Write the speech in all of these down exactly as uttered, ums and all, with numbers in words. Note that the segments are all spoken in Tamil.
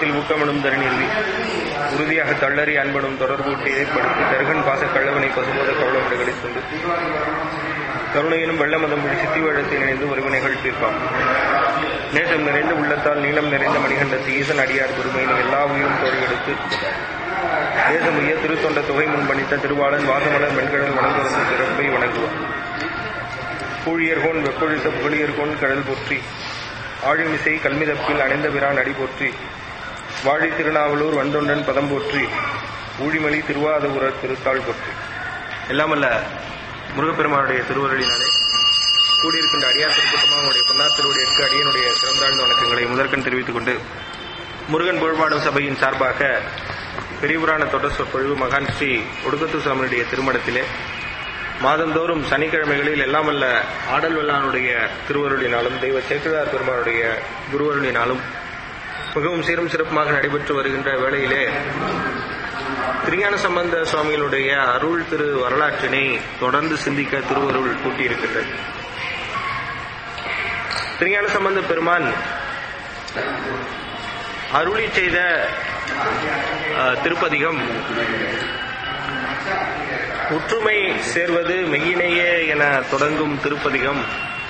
உள்ளத்தில் ஊக்கமனும் தரணில்வி உறுதியாக தள்ளறி அன்பனும் தொடர்பூட்டி ஏற்படுத்தி தருகன் பாச கள்ளவனை பசுபோத கவலங்களை கொண்டு கருணையினும் வெள்ளமதம் விழி சித்தி வழத்தில் இணைந்து ஒருவினைகள் தீர்ப்பான். நேசம் நிறைந்த உள்ளத்தால் நீளம் நிறைந்த மணிகண்டத்து ஈசன் அடியார் பெருமையினை எல்லா உயிரும் தோழியெடுத்து தேசமுய்ய திருத்தொண்ட தொகை முன்பணித்த திருவாளன் வாசமலர் மென்கடல் வணங்குவது சிறப்பை வணங்குவார். பூழியர்கோன் வெப்பொழித்த புகழியர்கோன் கடல் போற்றி ஆழிமிசை கல்மிதப்பில் அணைந்த பிரான் அடி போற்றி வாழி திருநாவலூர் வந்தொண்டன் பதம் போற்றி ஊழிமலி திருவாதபுரர் திருத்தாள் போற்றி. எல்லாமல்ல முருகப்பெருமானுடைய திருவருளினாலே கூடியிருக்கின்ற அடியார் திருக்கூட்டமாக அவனுடைய பொன்னார் திருவடிக்கு அடியனுடைய சிறந்தாழ்ந்த வணக்கங்களை முதற்கண் தெரிவித்துக் கொண்டு முருகன் புகழ்பாடும் சபையின் சார்பாக பெரியபுராண தொடர் சொற்பொழிவு மகான் ஸ்ரீ ஒடுக்கத்தூர் சாமியுடைய திருமணத்திலே மாதந்தோறும் சனிக்கிழமைகளில் எல்லாம் வல்ல ஆடல் வல்லானுடைய திருவருளினாலும் தெய்வ சேக்கிழார் பெருமானுடைய குருவருளினாலும் மிகவும் சீரும் சிறப்புமாக நடைபெற்று வருகின்ற வேளையிலே திருஞான சம்பந்த சுவாமிகளுடைய அருள் திரு வரலாற்றினை தொடர்ந்து சிந்திக்க திருவருள் கூட்டியிருக்கின்றது. திருஞான சம்பந்த பெருமான் அருளி செய்த திருப்பதிகம் ஒற்றுமை சேர்வது மெய்யினையே என தொடங்கும் திருப்பதிகம்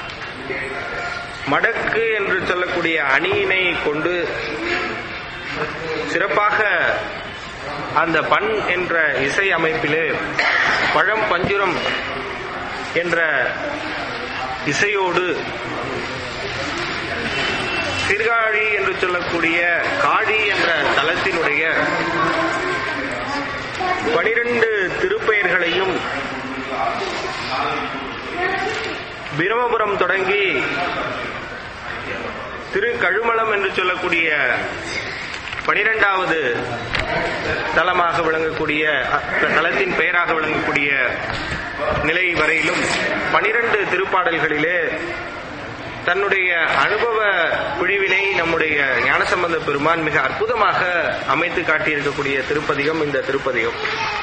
மடக்கு என்று சொல்லக்கூடிய அணியினை கொண்டு சிறப்பாக அந்த பண் என்ற இசை அமைப்பிலே பழம் பஞ்சுரம் என்ற இசையோடு சீர்காழி என்று சொல்லக்கூடிய காழி என்ற தலத்தினுடைய பனிரெண்டு திருப்பெயர்களையும் பிரமபுரம் தொடங்கி திரு கழுமலம் என்று சொல்லக்கூடிய பனிரெண்டாவது தலமாக விளங்கக்கூடிய தலத்தின் பெயராக விளங்கக்கூடிய நிலை வரையிலும் பனிரெண்டு திருப்பாடல்களிலே தன்னுடைய அனுபவ பிழிவினை நம்முடைய ஞானசம்பந்த பெருமான் மிக அற்புதமாக அமைத்து காட்டியிருக்கக்கூடிய திருப்பதிகம் இந்த திருப்பதிகம்.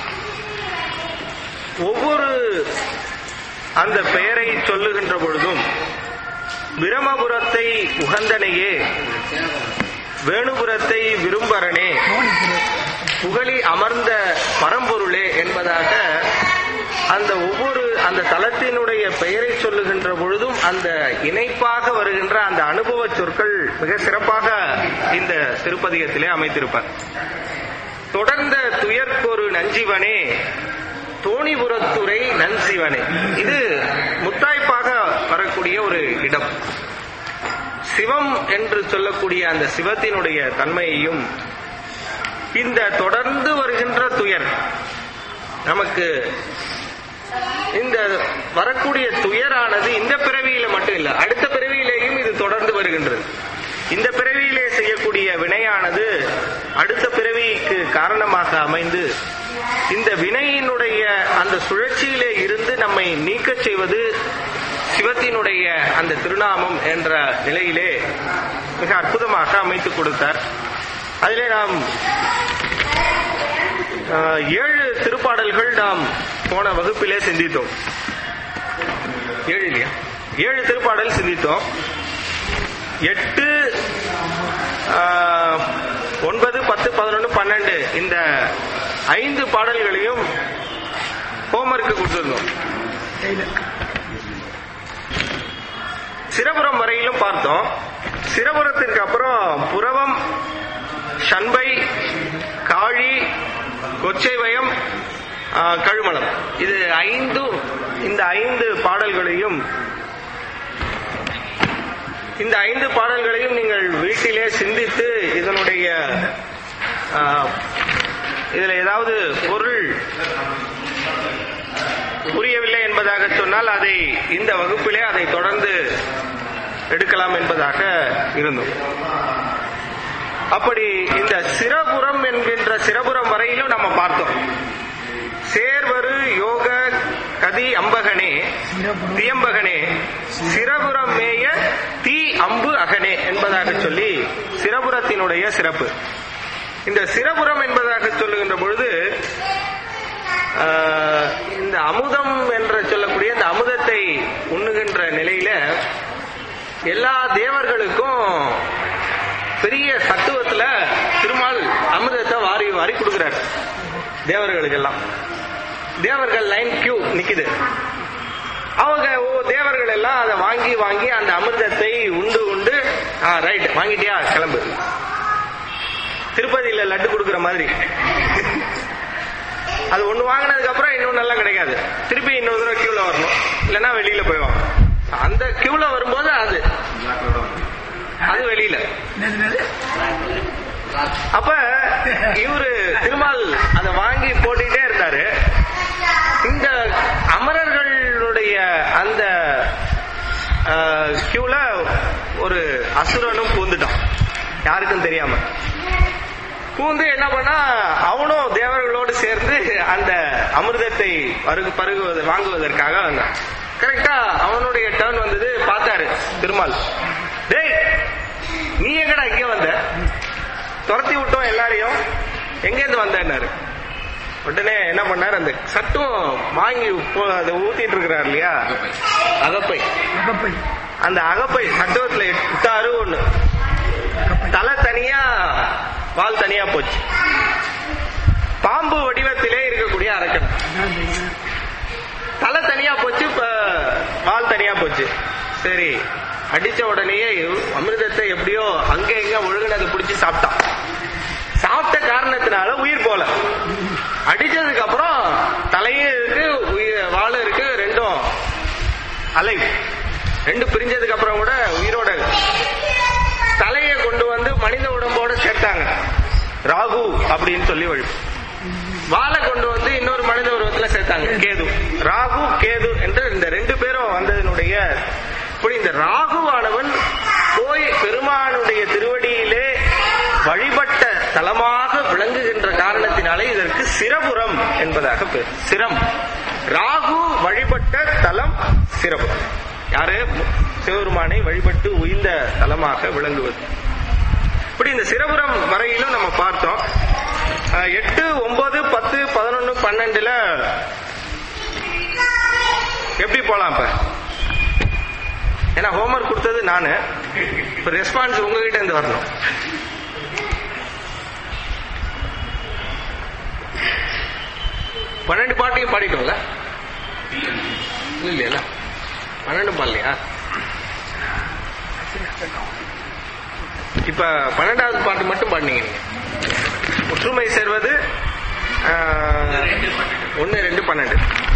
ஒவ்வொரு அந்த பெயரை சொல்லுகின்ற பொழுதும் பிரமபுரத்தை உகந்தனையே, வேணுபுரத்தை விரும்பரனே, புகழி அமர்ந்த பரம்பொருளே என்பதாக அந்த ஒவ்வொரு அந்த தலத்தினுடைய பெயரை சொல்லுகின்ற பொழுதும் அந்த இணைப்பாக வருகின்ற அந்த அனுபவ சொற்கள் மிக சிறப்பாக இந்த திருப்பதிகத்திலே அமைத்திருப்பார். தொடர்ந்த துயர்க்கொரு நஞ்சிவனே, தோணிபுரத்துறை நஞ்சிவனே, இது முத்தாய்ப்பாக வரக்கூடிய ஒரு இடம். சிவம் என்று சொல்லக்கூடிய அந்த சிவத்தினுடைய தன்மையையும் இந்த தொடர்ந்து வருகின்ற துயர், நமக்கு இந்த வரக்கூடிய துயரானது இந்த பிறவியில மட்டும் இல்ல, அடுத்த பிறவியிலேயும் இது தொடர்ந்து வருகின்றது. இந்த பிறவியிலே செய்யக்கூடிய வினையானது அடுத்த பிறவிக்கு காரணமாக அமைந்து இந்த வினையினுடைய அந்த சுழற்சியிலே இருந்து நம்மை நீக்க செய்வது சிவத்தினுடைய அந்த திருநாமம் என்ற நிலையிலே மிக அற்புதமாக அமைத்துக் கொடுத்தார். அதிலே நாம் ஏழு திருப்பாடல்கள் நாம் போன வகுப்பிலே சிந்தித்தோம். ஏழு இல்லையா? ஏழு திருப்பாடல் சிந்தித்தோம். எட்டு, ஒன்பது, பத்து, பதினொன்று, பன்னெண்டு இந்த ஐந்து பாடல்களையும் ஹோம்வொர்க்கு கொடுத்திருந்தோம். சிரபுரம் வரையிலும் பார்த்தோம். சிரபுரத்திற்கு அப்புறம் புரவம், சண்பை, காழி, கொச்சைவயம், கழுமலம், இது ஐந்து இந்த ஐந்து பாடல்களையும் இந்த ஐந்து பாடல்களையும் நீங்கள் வீட்டிலே சிந்தித்து இதனுடைய இதுல ஏதாவது பொருள் புரியவில்லை என்பதாக சொன்னால் அதை இந்த வகுப்பிலே அதை தொடர்ந்து எடுக்கலாம் என்பதாக இருந்தோம். அப்படி இந்த சிரபுரம் என்கின்ற சிரபுரம் வரையிலும் நம்ம பார்த்தோம். சேர்வரு யோக கதி அம்பகனே தியம்பகனே சிரபுரம் மேய தீ அம்பு அகனே என்பதாக சொல்லி சிரபுரத்தினுடைய சிறப்பு. இந்த சிரபுரம் என்பதாக சொல்லுகின்ற பொழுது இந்த அமுதம் என்று சொல்லக்கூடிய இந்த அமுதத்தை உண்ணுகின்ற நிலையில எல்லா தேவர்களுக்கும் பெரிய சத்துவத்துல திருமால் அமிர்தத்தை வாரி வாரி கொடுக்கிறார் தேவர்களுக்கு எல்லாம். தேவர்கள் லைன் கியூ நிக்குது. அவங்க ஓ தேவர்கள் எல்லாம் அதை வாங்கி வாங்கி அந்த அமிர்தத்தை உண்டு உண்டு ரைட் வாங்கிட்டியா கிளம்பு. திருப்பதியில லட்டு கொடுக்குற மாதிரி. அது ஒண்ணு வாங்கினதுக்கு அப்புறம் இன்னொன்னு எல்லாம் கிடைக்காது. திருப்பி இன்னொரு தடவை கியூல வரணும், இல்லைன்னா வெளியில போய்வாங்க. அந்த கியூல வரும்போது அது அது வெளியில. அப்ப இவரு திருமால் அதை வாங்கி போட்டுட்டே இருந்தாரு. இந்த அமரர்களுடைய அந்த கியூல ஒரு அசுரனும் பூந்துட்டான், யாருக்கும் தெரியாம பூந்து என்ன பண்ணா அவனும் தேவர்களோடு சேர்ந்து அந்த அமிர்தத்தை பருகு பருகுவது வாங்குவதற்காக வந்தான். கரெக்டா அவனுடைய டர்ன் வந்தது. பார்த்தாரு திருமால், டேய் நீ எங்கடா இங்க வந்த? துரத்தி விட்டோம் எல்லாரையும், எங்கேருந்து வந்தாரு. உடனே என்ன பண்ணாரு, அந்த சட்டும் வாங்கி அதை ஊத்திட்டு இருக்கிறார் இல்லையா அகப்பை, அந்த அகப்பை சட்டுவத்துல இட்டாரு. ஒண்ணு தலை தனியா வால் தனியா போச்சு. பாம்பு வடிவத்திலே இருக்கக்கூடிய அரக்கன். தலை தனியா போச்சு, வால் தனியா போச்சு. சரி, அடிச்ச உடனேயே அமிர்தத்தை எப்படியோ அங்க எங்க ஒழுங்குனதை பிடிச்சி சாப்பிட்டான். சாப்பிட்ட காரணத்தினால உயிர் போல. அடிச்சதுக்கு அப்புறம் தலையும் இருக்கு வாழும் இருக்கு, ரெண்டும் அலை. ரெண்டு பிரிஞ்சதுக்கு அப்புறம் கூட உயிரோட. தலையை கொண்டு வந்து மனித உடம்போட சேர்த்தாங்க, ராகு அப்படின்னு சொல்லி வழி. வாழை கொண்டு வந்து இன்னொரு மனித உருவத்துல சேர்த்தாங்க, கேது. ராகு கேது என்று இந்த ரெண்டு பேரும் வந்ததனுடைய இப்படி இந்த ராகுவானவன் போய் பெருமானுடைய திருவடியிலே வழிபட்ட தலமாக விளங்குகின்ற காரணத்தினாலே இதற்கு சிரபுரம் என்பதாக பேர். சிரம், ராகு வழிபட்ட தலம் சிரபுரம். யாரு? சிவபெருமானை வழிபட்டு உயிர்ந்த தலமாக விளங்குவது. இப்படி இந்த சிரபுரம் வரையிலும் நம்ம பார்த்தோம். எட்டு ஒன்பது பத்து பதினொன்னு பன்னெண்டுல எப்படி போலாம்? இப்ப ஏன்னா ஹோம்ஒர்க் கொடுத்தது நானு, இப்ப ரெஸ்பான்ஸ் உங்ககிட்ட இருந்து வரணும். பன்னெண்டு பாட்டையும் பாடிட்டோம்ல இல்லையா? பன்னெண்டு பாடலையா? இப்ப பன்னெண்டாவது பாட்டு மட்டும் பாடினீங்க. ஒற்றுமை சேர்வது ஒன்னு ரெண்டு பன்னெண்டு.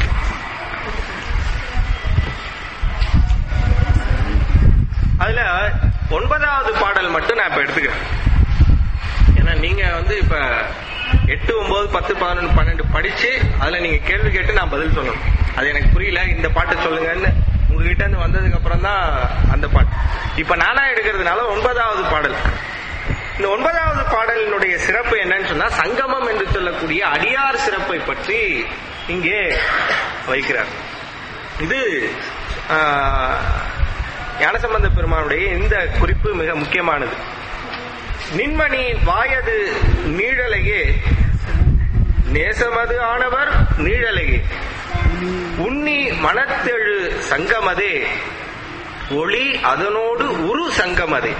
அதுல ஒன்பதாவது பாடல் மட்டும் நான் இப்ப எடுத்துக்கிறேன். ஏன்னா நீங்க வந்து இப்ப எட்டு ஒன்பது பத்து பதினொன்று பன்னெண்டு படிச்சு அதுல நீங்க கேள்வி கேட்டு நான் பதில் சொல்லணும். அது எனக்கு புரியல, இந்த பாட்டை சொல்லுங்கன்னு உங்ககிட்ட இருந்து வந்ததுக்கு அப்புறம் தான் அந்த பாட்டு. இப்ப நானா எடுக்கிறதுனால ஒன்பதாவது பாடல். இந்த ஒன்பதாவது பாடலினுடைய சிறப்பு என்னன்னு சொன்னா, சங்கமம் என்று சொல்லக்கூடிய அடியார் சிறப்பை பற்றி இங்கே வைக்கிறார். இது ஞானசம்பந்த பெருமானுடைய இந்த குறிப்பு மிக முக்கியமானது. நின்மணி வாயது நீழலையே நேசமது ஆனவர் நீழலையே உன்னி மனத்தெழு சங்கமதே ஒளி அதனோடு உரு சங்கமதே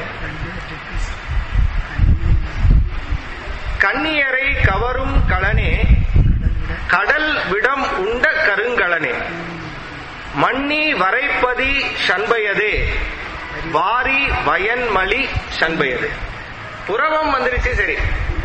கண்ணியரை கவரும் களனே கடல் விடம் உண்ட கருங்கலனே மண்ணி வரைப்பதி சண்பையதே வாரி வயன்மலி சண்பையதே. புறவம் வந்துருச்சு, சரி.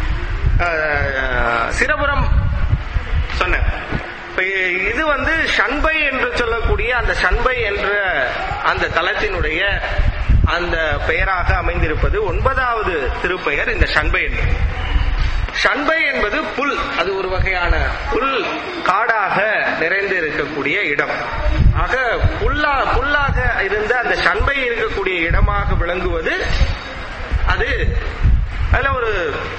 சிரபுரம் சொன்ன இது வந்து சண்பை என்று சொல்லக்கூடிய அந்த சண்பை என்ற அந்த தலத்தினுடைய அந்த பெயராக அமைந்திருப்பது ஒன்பதாவது திருப்பெயர் இந்த சண்பை என்று. சண்பை என்பது புல், அது ஒரு வகையான புல் காடாக நிறைந்து இருக்கக்கூடிய இடம். ஆக புல்லா புல்லாக இருந்த அந்த சண்பை இருக்கக்கூடிய இடமாக விளங்குவது அது. அதுல ஒரு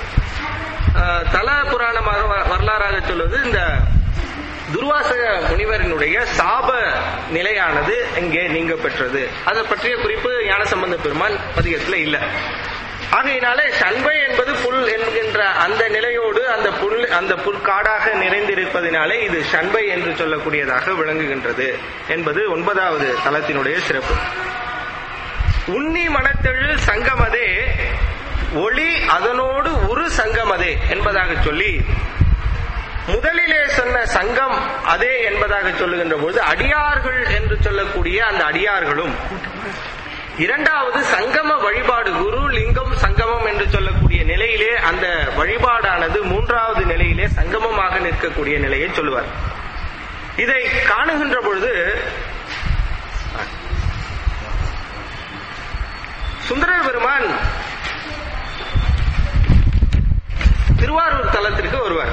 தல புராணமாக வரலாறாக சொல்வது இந்த துர்வாச முனிவரினுடைய சாப நிலையானது இங்கே நீங்க பெற்றது. அதை பற்றிய குறிப்பு ஞானசம்பந்த பெருமான் பதிகத்துல இல்ல. ஆகையினாலே சண்பை என்பது புல் என்கின்ற அந்த நிலையோடு அந்த புல் அந்த புற்காடாக நிறைந்திருப்பதினாலே இது சண்பை என்று சொல்லக்கூடியதாக விளங்குகின்றது என்பது ஒன்பதாவது தலத்தினுடைய சிறப்பு. உன்னி மனத்தெழு சங்கமதே ஒளி அதனோடு உரு சங்கமதே என்பதாக சொல்லி, முதலிலே சொன்ன சங்கம் அதே என்பதாக சொல்லுகின்ற பொழுது அடியார்கள் என்று சொல்லக்கூடிய அந்த அடியார்களும், இரண்டாவது சங்கம வழிபாடு குரு லிங்கம் சங்கமம் என்று சொல்லக்கூடிய நிலையிலே அந்த வழிபாடானது மூன்றாவது நிலையிலே சங்கமமாக நிற்கக்கூடிய நிலையை சொல்லுவார். இதை காணுகின்ற பொழுது சுந்தரர் பெருமான் திருவாரூர் தலத்திற்கு வருவார்.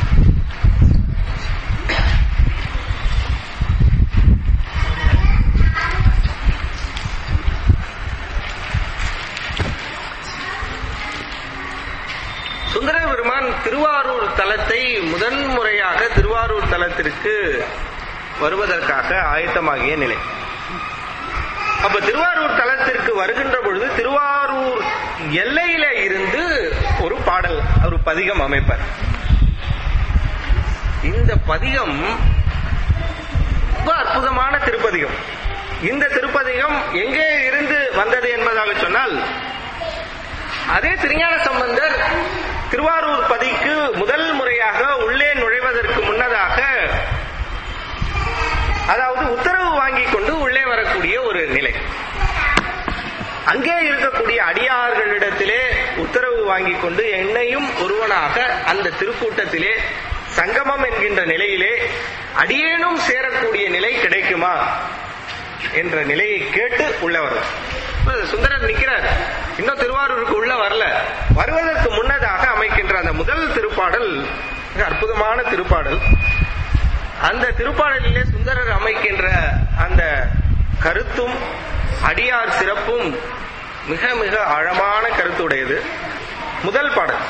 சுந்தரர் பெருமான் திருவாரூர் தலத்தை முதன்முறையாக திருவாரூர் தலத்திற்கு வருவதற்காக ஆயத்தமாகிய நிலை. அப்ப திருவாரூர் தலத்திற்கு வருகின்ற பொழுது திருவாரூர் எல்லையில இருந்து ஒரு பாடல், ஒரு பதிகம் அமைப்பார். இந்த பதிகம் ரொம்ப அற்புதமான திருப்பதிகம். இந்த திருப்பதிகம் எங்கே இருந்து வந்தது என்பதாக சொன்னால், அதே திருஞான சம்பந்தர் திருவாரூர் பதிக்கு முதல் முறையாக உள்ளே நுழைவதற்கு முன்னதாக, அதாவது உத்தரவு வாங்கி கொண்டு உள்ளே வரக்கூடிய ஒரு நிலை, அங்கே இருக்கக்கூடிய அடியார்களிடத்திலே உத்தரவு வாங்கி கொண்டு என்னையும் ஒருவனாக அந்த திருக்கூட்டத்திலே சங்கமம் என்கின்ற நிலையிலே அடியேனும் சேரக்கூடிய நிலை கிடைக்குமா என்ற நிலையை கேட்டு உள்ள வரும். சுந்தரர் நிற்கிறார், இன்னும் திருவாரூருக்கு உள்ள வரல. வருவதற்கு முன்னதாக அமைக்கின்ற அந்த முதல் திருப்பாடல் மிக அற்புதமான திருப்பாடல். அந்த திருப்பாடலிலே சுந்தரர் அமைக்கின்ற அந்த கருத்தும் அடியார் சிறப்பும் மிக மிக ஆழமான கருத்துடையது. முதல் பாடல்,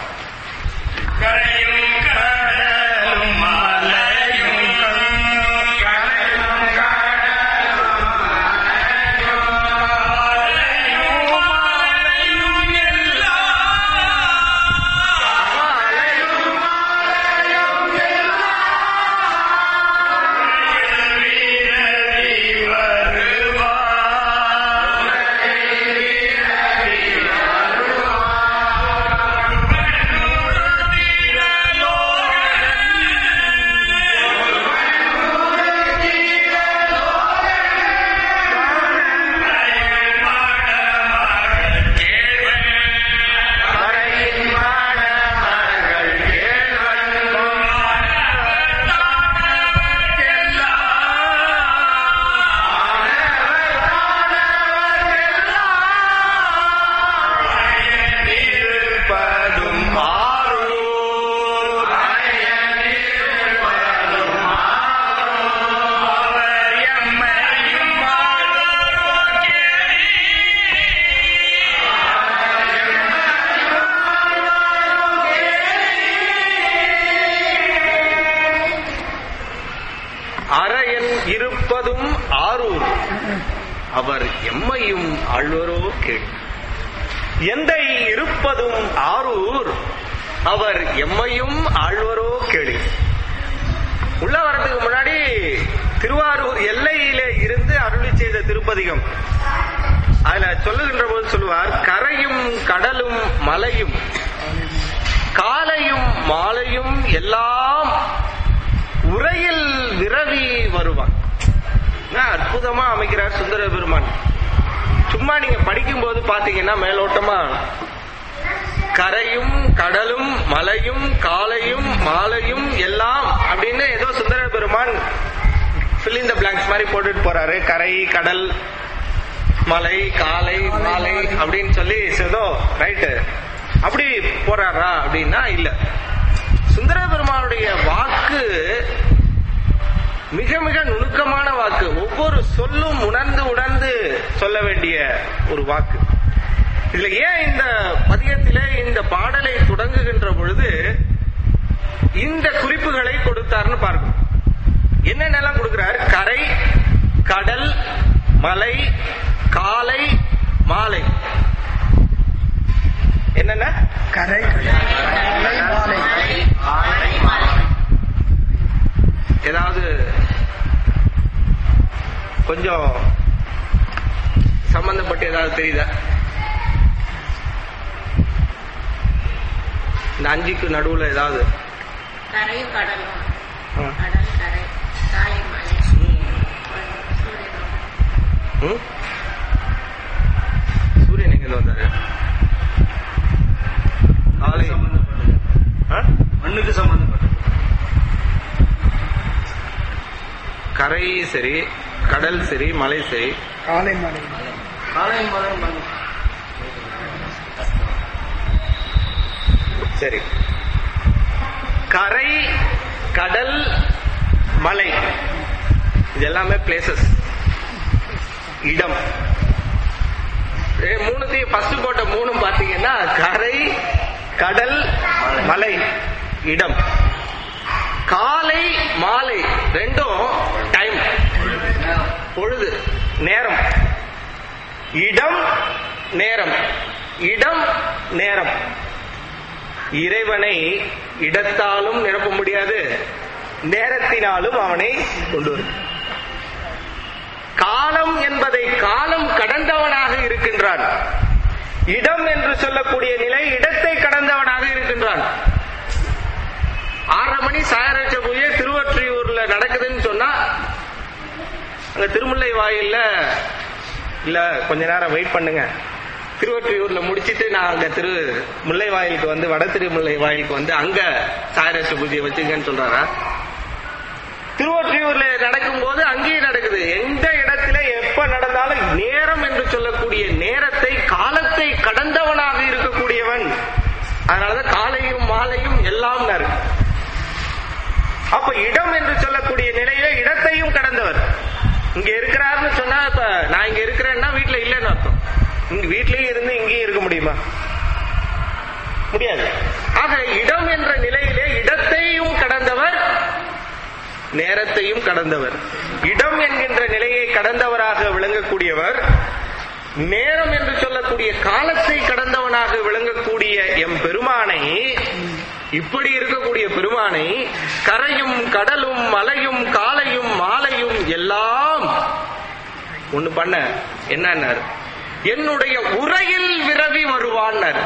இருப்பதும் ஆரூர் அவர் எம்மையும் ஆழ்வரோ கேள். எந்தை இருப்பதும் ஆரூர் அவர் எம்மையும் ஆழ்வரோ கேளு. உள்ள வரதுக்கு முன்னாடி திருவாரூர் எல்லையிலே இருந்து அருளி செய்த திருப்பதிகம். அதுல சொல்லுகின்ற போது சொல்லுவார், கரையும் கடலும் மலையும் காலையும் மாலையும் எல்லாம் உரையில் விரவி வருவான். அற்புதமா அமைக்கிறார் சுந்தர பெருமான். சும்மா நீங்க படிக்கும் போது பாத்தீங்கன்னா மேலோட்டமா கரையும் கடலும் மலையும் காலையும் மாலையும் எல்லாம் அப்படின்னு ஏதோ சுந்தர பெருமான் fill in the blanks மாதிரி போட்டுட்டு போறாரு. கரை கடல் மலை காலை மாலை அப்படின்னு சொல்லி ஏதோ ரைட்டு அப்படி போறாரா அப்படின்னா இல்ல. சுந்தர பெருமானுடைய வாக்கு மிக மிக நுணுக்கமான வாக்கு. ஒவ்வொரு சொல்லும் உணர்ந்து உணர்ந்து சொல்ல வேண்டிய ஒரு வாக்கு. இதுல ஏன் இந்த பதிகத்திலே இந்த பாடலை தொடங்குகின்ற பொழுது இந்த குறிப்புகளை கொடுத்தார்னு பார்க்கணும். என்னென்னலாம் கொடுக்கிறார்? கரை கடல் மலை காலை மாலை. என்னென்ன? கரை ஏதாவது கொஞ்சம் சம்பந்தப்பட்டு ஏதாவது தெரியுதா? இந்த அஞ்சுக்கு நடுவுல ஏதாவது கரையும் கடலும், கடல் கரை, காலை மலை, சூரியன். சூரியன் எங்க வந்தாரு? காலை சம்பந்தப்பட்டது, மண்ணுக்கு சம்பந்தப்பட்டது. கரை சரி, கடல் சரி, மலை சரி. காலை மலை, காலை மலை மண். சரி, கரை, கடல், மலை, இது எல்லாமே பிளேசஸ், இடம். மூணுத்தையும் ஃபர்ஸ்ட் போட்ட மூணும் பாத்தீங்கன்னா கரை, கடல், மலை, இடம். காலை மாலை ரெண்டும் டைம், பொழுது, நேரம். இடம் நேரம், இடம் நேரம். இறைவனை இடத்தாலும் நிரப்ப முடியாது, நேரத்தினாலும் அவனை கொண்டு வரும். காலம் என்பதை காலம் கடந்தவனாக இருக்கின்றான். இடம் என்று சொல்லக்கூடிய நிலை இடத்தை கடந்தவனாக இருக்கின்றான். ஆறரை மணி சாயராட்ச பூஜை திருவொற்றியூர்ல நடக்குதுன்னு சொன்னா அங்க திருமுல்லை வாயில்ல இல்ல கொஞ்ச நேரம் வெயிட் பண்ணுங்க, திருவொற்றியூர்ல முடிச்சிட்டு நான் அங்க திரு முல்லை வாயிலுக்கு வந்து வட திருமுல்லை வாயிலுக்கு வந்து அங்க சாயராட்ச பூஜையை வச்சுங்கன்னு சொல்றாரா? திருவொற்றியூர்ல நடக்கும் போது அங்கேயும் நடக்குது. எந்த இடத்துல எப்ப நடந்தாலும் நேரம் என்று சொல்லக்கூடிய நேரத்தை காலத்தை கடந்தவனாக இருக்கக்கூடியவன். அதனாலதான் காலையும் மாலையும் எல்லாம் இருக்கு. அப்ப இடம் என்று சொல்லக்கூடிய நிலையில இடத்தையும் கடந்தவர். இங்க இருக்கிறாருன்னு சொன்னா இப்ப நான் இங்க இருக்கிறேன்னா வீட்டுல இல்லைன்னு அர்த்தம். இங்க வீட்லயும் இருந்து இங்கேயும் இருக்க முடியுமா? முடியாது. ஆக இடம் என்ற நிலையிலே இடத்தையும் கடந்தவர், நேரத்தையும் கடந்தவர். இடம் என்கின்ற நிலையை கடந்தவராக விளங்கக்கூடியவர், நேரம் என்று சொல்லக்கூடிய காலத்தை கடந்தவனாக விளங்கக்கூடிய எம் பெருமானை, இப்படி இருக்கக்கூடிய பெருமானை கரையும் கடலும் மலையும் காலையும் மாலையும் எல்லாம் ஒண்ணு பண்ண என்ன, என்னுடைய உரையில் விரவி வருவான்.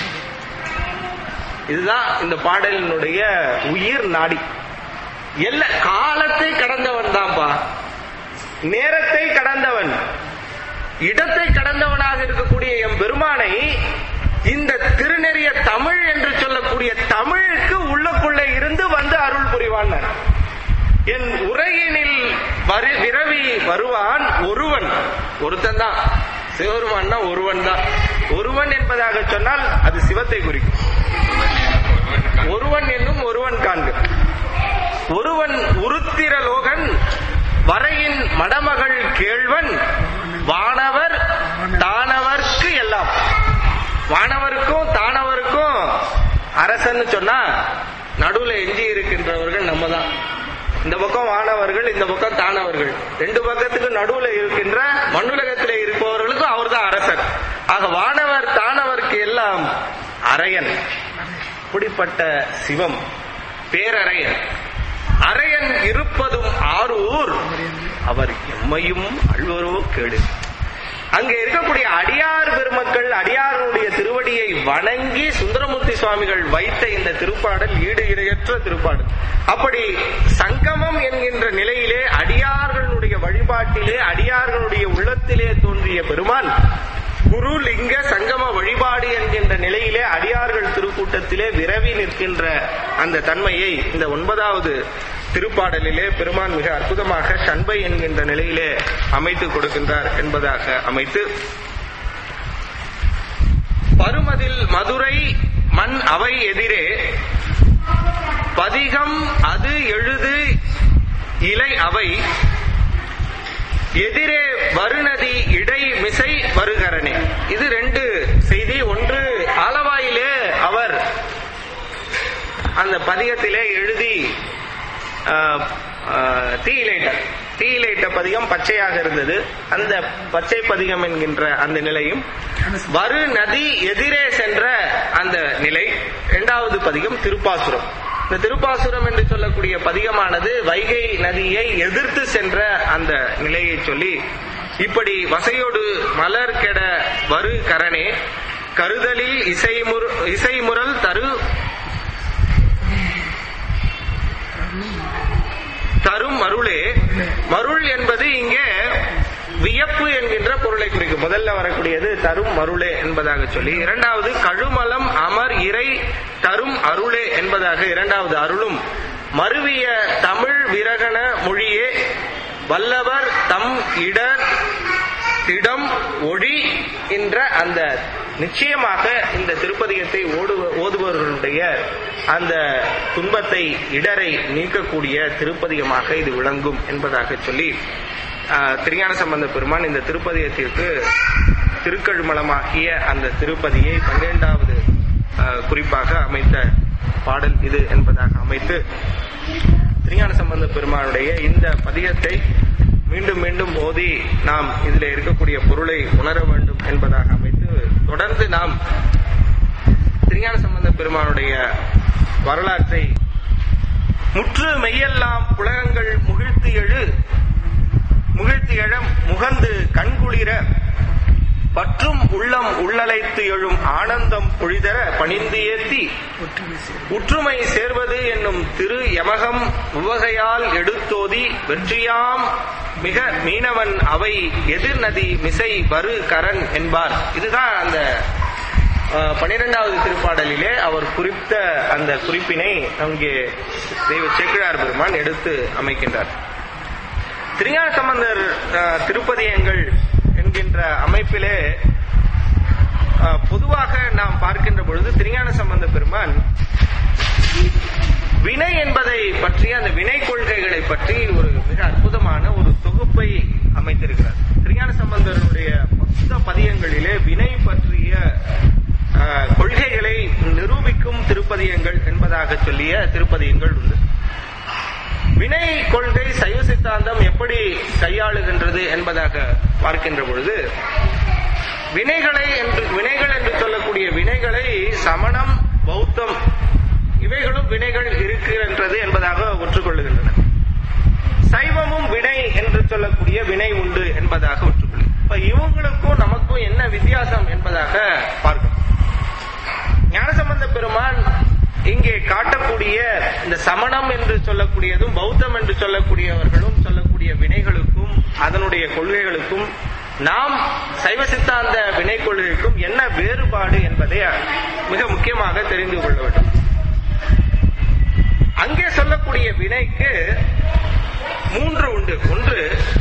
இதுதான் இந்த பாடலினுடைய உயிர் நாடி. எல்லா காலத்தை கடந்தவன் தான்ப்பா, நேரத்தை கடந்தவன், இடத்தை கடந்தவனாக இருக்கக்கூடிய எம் பெருமானை இந்த திருநெறிய தமிழ் என்று சொல்லக்கூடிய தமிழுக்கு உள்ளக்குள்ளே இருந்து வந்து அருள் புரிவான். என் உரையினில் விரவி வருவான் ஒருவன், ஒருத்தன் தான். சிவபெருமான் தான் ஒருவன் தான். ஒருவன் என்பதாக சொன்னால் அது சிவத்தை குறிக்கும். ஒருவன் என்னும் ஒருவன் காண்க. ஒருவன் உருத்திரலோகன் வரையின் மடமகள் கேள்வன் வானவர் தானவர்க்கு எல்லாம். வானவருக்கும் தானவருக்கும் அரசன்னு சொன்னா நடுவுல எஞ்சி இருக்கின்றவர்கள் நம்ம தான். இந்த பக்கம் வானவர்கள், இந்த பக்கம் தானவர்கள். ரெண்டு பக்கத்துக்கு நடுவுல இருக்கின்ற மண்ணுலகத்திலே இருப்பவர்களுக்கும் அவர் தான் அரசர். ஆக வானவர் தானவருக்கு எல்லாம் அரையன். இப்படிப்பட்ட சிவம் பேரரையன். அரையன் இருப்பதும் ஆரூர், அவர் எம்மையும் அழ்வரோ கேடு. அங்கே இருக்கக்கூடிய அடியார் பெருமக்கள் அடியாருடைய திருவடியை வணங்கி சுந்தரமூர்த்தி சுவாமிகள் வைத்த இந்த திருப்பாடல் ஈடு இணையற்ற திருப்பாடல். அப்படி சங்கமம் என்கின்ற நிலையிலே அடியார்களுடைய வழிபாட்டிலே அடியார்களுடைய உள்ளத்திலே தோன்றிய பெருமான் குரு லிங்க சங்கம வழிபாடு என்கின்ற நிலையிலே அடியார்கள் திருக்கூட்டத்திலே விரவி நிற்கின்ற அந்த தன்மையை இந்த ஒன்பதாவது திருப்பாடலிலே பெருமான் மிக அற்புதமாக சண்பை என்கின்ற நிலையிலே அமைத்து கொடுக்கின்றார் என்பதாக அமைத்து, பருமதில் மதுரை மண் அவை எதிரே பதிகம் அது எழுது இலை அவை எதிரே வருநதி இடை மிசை வருகரனே. இது ரெண்டு செய்தி. ஒன்று ஆலவாயிலே அவர் அந்த பதிகத்திலே எழுதி தீயிலைட்ட தீயிலைட்ட பதிகம் பச்சையாக இருந்தது. அந்த பச்சை பதிகம் என்கின்ற அந்த நிலையும், வரு நதி எதிரே சென்ற அந்த நிலை. இரண்டாவது பதிகம் திருப்பாசுரம். இந்த திருப்பாசுரம் என்று சொல்லக்கூடிய பதிகமானது வைகை நதியை எதிர்த்து சென்ற அந்த நிலையை சொல்லி, இப்படி வசையோடு மலர் கெட வரு கரணே கருதலில் இசைமுற இசைமுரல் தரு தரும் அருளே. மருள் என்பது இங்கே வியப்பு என்கின்ற பொருளை குறிக்கும். முதல்ல வரக்கூடியது தரும் அருளே என்பதாக சொல்லி, இரண்டாவது கழுமலம் அமர் இறை தரும் அருளே என்பதாக இரண்டாவது அருளும், மருவிய தமிழ் விரகண மொழியே வல்லவர் தம் இடர் திடம் ஒழி என்ற அந்த நிச்சயமாக இந்த திருப்பதிகத்தை ஓதுபவர்களுடைய அந்த துன்பத்தை இடரை நீக்கக்கூடிய திருப்பதிகமாக இது விளங்கும் என்பதாக சொல்லி திருஞான சம்பந்த பெருமான் இந்த திருப்பதிகத்திற்கு திருக்கழுமலமாகிய அந்த திருப்பதியை பன்னிரண்டாவது குறிப்பாக அமைத்த பாடல் இது என்பதாக அமைத்து திருஞான சம்பந்த பெருமானுடைய இந்த பதிகத்தை மீண்டும் மீண்டும் ஓதி நாம் இதில் இருக்கக்கூடிய பொருளை உணர வேண்டும் என்பதாக அமைத்து தொடர்ந்து நாம் திருஞான சம்பந்த பெருமானுடைய வரலாற்றை முற்று மெய்யெல்லாம் புலகங்கள் முகிழ்த்து எழு முகிழ்த்து எழ முகந்து கண்குளிர பற்றும் உள்ளம் உள்ளழைத்து எழும் ஆனந்தம் பொழிதர பணிந்து ஏத்தி உற்றுமை சேர்வது என்னும் திரு யமகம் உவகையால் எடுத்தோதி வெற்றியாம் மிக மீனவன் அவை எதிர் நதி மிசை வரு கரண் என்பார். இதுதான் அந்த பனிரெண்டாவது திருப்பாடலிலே அவர் குறித்த அந்த குறிப்பினை அங்கே தெய்வ சேக்கிழார் பெருமான் எடுத்து அமைக்கின்றார். திருஞான சம்பந்தர் திருப்பதியங்கள் என்கின்ற அமைப்பிலே பொதுவாக நாம் பார்க்கின்ற பொழுது திருஞான சம்பந்த பெருமான் வினை என்பதை பற்றி, அந்த வினை கொள்கைகளை பற்றி ஒரு மிக அற்புதமான ஒரு தொகுப்பை அமைத்திருக்கிறார். திருஞான சம்பந்தருடைய மொத்த பதியங்களிலே வினை பற்றிய கொள்கைகளை நிரூபிக்கும் திருப்பதியங்கள் என்பதாக சொல்லிய திருப்பதியங்கள் உண்டு. வினை கொள்கை சைவ சித்தாந்தம் எப்படி கையாளுகின்றது என்பதாக பார்க்கின்ற பொழுது வினைகளை என்று வினைகள் என்று சொல்லக்கூடிய வினைகளை சமணம் பௌத்தம் இவைகளும் வினைகள் இருக்கின்றது என்பதாக ஒற்றுக்கொள்ளுகின்றன. சைவமும் வினை என்று சொல்லக்கூடிய வினை உண்டு என்பதாக ஒற்றுக்கொள்ளு. இப்ப இவங்களுக்கும் நமக்கும் என்ன வித்தியாசம் என்பதாக பார்க்கணும். ஞானசம்பந்த பெருமான் இங்கே காட்டக்கூடிய இந்த சமணம் என்று சொல்லக்கூடியதும் பௌத்தம் என்று சொல்லக்கூடியவர்களும் சொல்லக்கூடிய வினைகளுக்கும் அதனுடைய கொள்கைகளுக்கும் நாம் சைவ சித்தாந்த வினை கொள்கைக்கும் என்ன வேறுபாடு என்பதை மிக முக்கியமாக தெரிந்து கொள்ள வேண்டும். அங்கே சொல்லக்கூடிய வினைக்கு மூன்று உண்டு. ஒன்று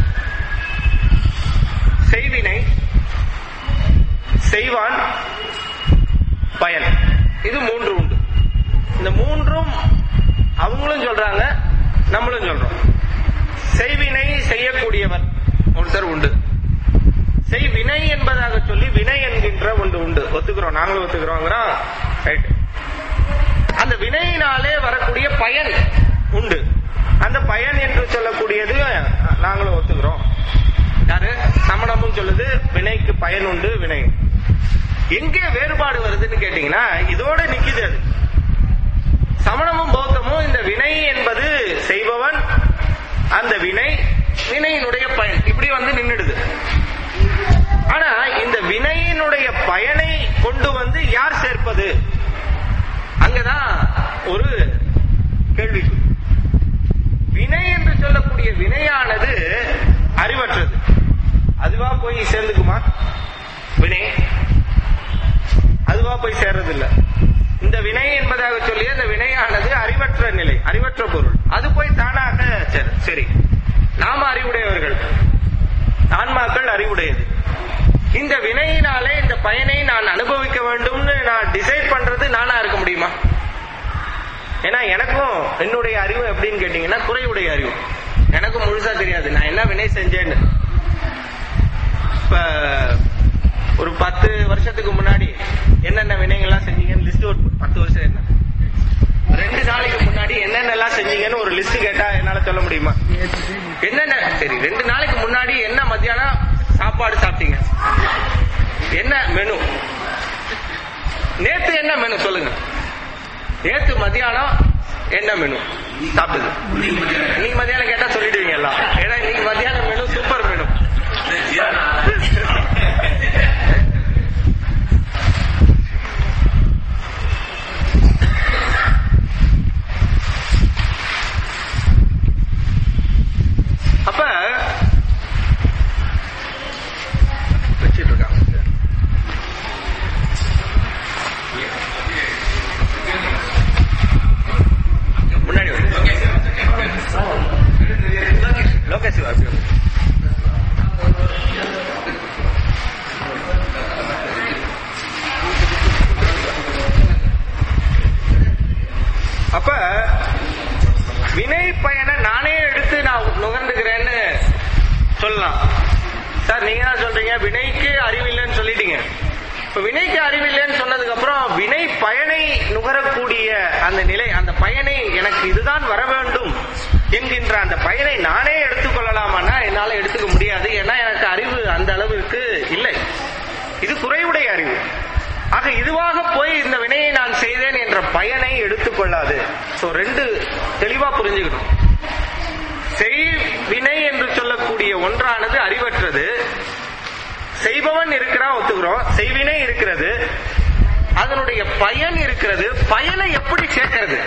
செய்வினை, செய்வான், பயன். இது மூன்று உண்டு. இந்த மூன்றும் அவங்களும் சொல்றாங்க, நம்மளும் சொல்றோம். செய்வினை செய்யக்கூடியவர் ஒருத்தர் உண்டு. செய்வினை என்பதாக சொல்லி வினை என்கின்ற ஒன்று உண்டு. ஒத்துக்கிறோம், நாங்களும் ஒத்துக்கிறோங்கிறோம். ரைட். அந்த வினையினாலே வரக்கூடிய பயன் உண்டு. அந்த பயன் என்று சொல்லக்கூடியது நாங்களும் ஒத்துக்கிறோம். யாரு? சமணமும் சொல்லுது வினைக்கு பயன் உண்டு. வினை எங்கே வேறுபாடு வருதுன்னு கேட்டீங்கன்னா இதோட நிக்குது. அது சமணமும் பௌத்தமும் இந்த வினை என்பது செய்பவன், அந்த வினை வினையினுடைய பயன் இப்படி வந்து நின்றுடுது. ஆனா இந்த வினையினுடைய பயனை கொண்டு வந்து யார் சேர்ப்பது? அங்கதான் ஒரு கேள்வி. வினை என்று சொல்லக்கூடிய வினையானது அறிவற்றது. அதுவா போய் சேர்ந்துக்குமா? வினை அதுவா போய் சேர்றது இல்ல. இந்த வினை என்பதாக சொல்லி அந்த வினையானது அறிவற்ற நிலை, அறிவற்ற பொருள். அது போய் தானாக சரி, நாம அறிவுடையவர்கள், ஆன்மாக்கள் அறிவுடையது. இந்த வினையினாலே இந்த பயனை நான் அனுபவிக்க வேண்டும்னு நான் டிசைட் பண்றது நானா இருக்க முடியுமா? ஏன்னா எனக்கும் என்னுடைய அறிவு எப்படின்னு கேட்டீங்கன்னா குறைவுடைய அறிவு. எனக்கும் முழுசா தெரியாது நான் என்ன வினை செஞ்சேன்னு. இப்ப ஒரு பத்து வருஷத்துக்கு முன்னாடி என்னென்ன வினைகள்லாம் செஞ்சீங்கன்னு லிஸ்ட், ஒரு பத்து வருஷம் என்ன ரெண்டு நாளைக்கு முன்னாடி என்னென்னலாம் செஞ்சீங்கன்னு ஒரு லிஸ்ட் கேட்டா என்னால சொல்ல முடியுமா? என்னென்ன சரி ரெண்டு நாளைக்கு முன்னாடி என்ன மத்தியானம் சாப்பாடு சாப்பிட்டீங்க, என்ன மெனு, நேத்து என்ன மெனு சொல்லுங்க. நேத்து மத்தியானம் என்ன மெனு சாப்பிட்டது? இன்னைக்கு மத்தியானம் கேட்டா சொல்லிடுவீங்க எல்லாம். ஏன்னா இன்னைக்கு மத்தியானம் மெனு சூப்பர் மெனு. பிளஸ் அப்படி அப்ப வினை பயனை நானே எடுத்து நான் நுகர்ந்துக்கிறேன்னு சொல்லலாம். சார் நீங்க தான் சொல்றீங்க வினைக்கு அறிவில்லைன்னு சொல்லிட்டீங்க. இப்ப வினைக்கு அறிவில்லைன்னு சொன்னதுக்கு அப்புறம் வினை பயனை நுகரக்கூடிய அந்த நிலை, அந்த பயனை எனக்கு இதுதான் வர வேண்டும் என்கின்ற அந்த பயனை நானே எடுத்துக்கொள்ளலாமான்னா என்னால எடுத்துக்க முடியாது. ஏன்னா எனக்கு அறிவு அந்த அளவிற்கு இல்லை. இது குறைவுடைய அறிவு. ஆக இதுவாக போய் இந்த வினையை நான் செய்தேன் என்ற பயனை எடுத்துக்கொள்ளாது. சோ ரெண்டு தெளிவா புரிஞ்சுக்கணும். செய்வினை என்று சொல்லக்கூடிய ஒன்றானது அறிவற்றது. செய்பவன் இருக்கிறான் ஒத்துக்கிறோம், செய்வினை இருக்கிறது, அதனுடைய பயன் இருக்கிறது. பயனை எப்படி சேர்க்கிறது?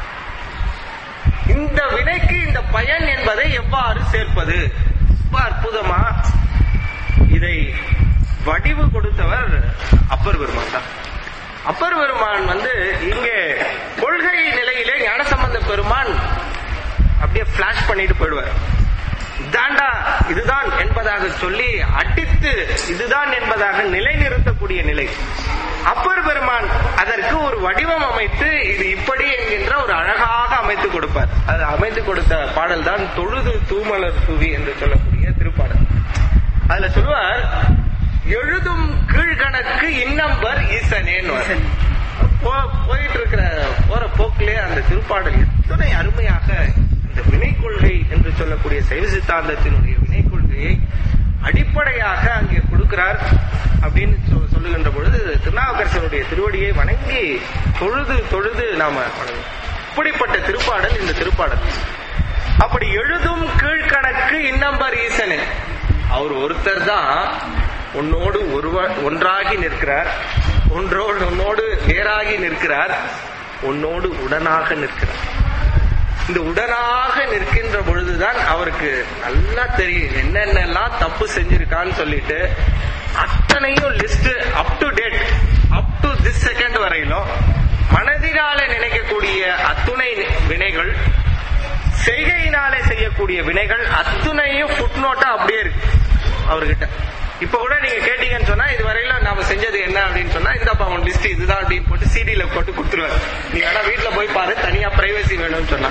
இந்த வினைக்கு இந்த பயன் என்பதை எவ்வாறு சேர்ப்பது? அற்புதமா இதை வடிவு கொடுத்தவர் அப்பர் பெருமான் தான். அப்பர் பெருமான் வந்து இங்கே கொள்கை நிலையிலே ஞானசம்பந்த பெருமான் அப்படியே பிளாஷ் பண்ணிட்டு போயிடுவார். தாண்டா இதுதான் என்பதாக சொல்லி அடித்து இதுதான் என்பதாக நிலைநிறுத்தக்கூடிய நிலை. அப்பர் பெருமான் அதற்கு ஒரு வடிவம் அமைத்து இது இப்படி என்கின்ற ஒரு அழகாக அமைத்து கொடுப்பார். அது அமைத்து கொடுத்த பாடல் தான் தொழுது தூமலர் தூவி என்று சொல்லக்கூடிய திருப்பாடல். அதுல சொல்லுவார், எழுதும் கீழ்கணக்கு இன்னம்பர் ஈசனேன்னு. போயிட்டு இருக்கிற போற போக்கிலே அந்த திருப்பாடல் எத்தனை அருமையாக இந்த வினை கொள்கை என்று சொல்லக்கூடிய சைவ சித்தாந்தத்தினுடைய வினை கொள்கையை அடிப்படையாக அங்கே கொடுக்கிறார் அப்படின்னு சொல்லுகின்ற பொழுது திருநாவுக்கரசருடைய திருவடியை வணங்கி தொழுது தொழுது நாம வணங்கும். இப்படிப்பட்ட திருப்பாடல் இந்த திருப்பாடல். அப்படி எழுதும் கீழ்கணக்கு இன்னம்பர் ஈசனே, அவர் ஒருத்தர் தான் உன்னோடு ஒருவ ஒன்றாகி நிற்கிறார், ஒன்றோடு உன்னோடு வேறாகி நிற்கிறார், உன்னோடு உடனாக நிற்கிறார். இந்த உடனாக நிற்கின்ற பொழுதுதான் அவருக்கு நல்லா தெரியும் என்னென்னலாம் தப்பு செஞ்சிருக்கான்னு சொல்லிட்டு அத்தனையும் list up to date up to this second வரையிலும் மனதினாலே நினைக்கக்கூடிய அத்துணை வினைகள், செய்கையினாலே செய்யக்கூடிய வினைகள் அத்துணையும் ஃபுட் நோட்டா அப்படியே இருக்கு அவர்கிட்ட. இப்ப கூட நீங்க கேட்டீங்கன்னு சொன்னா இது வரையில நாம செஞ்சது என்ன அப்படின்னு சொன்னா இந்தப்பா உன் லிஸ்ட் இதுதான் அப்படின்னு போட்டு சிடியில போட்டு கொடுத்துருவாரு. நீ வேணா வீட்டுல போய் பாரு, தனியா பிரைவசி வேணும்னு சொன்னா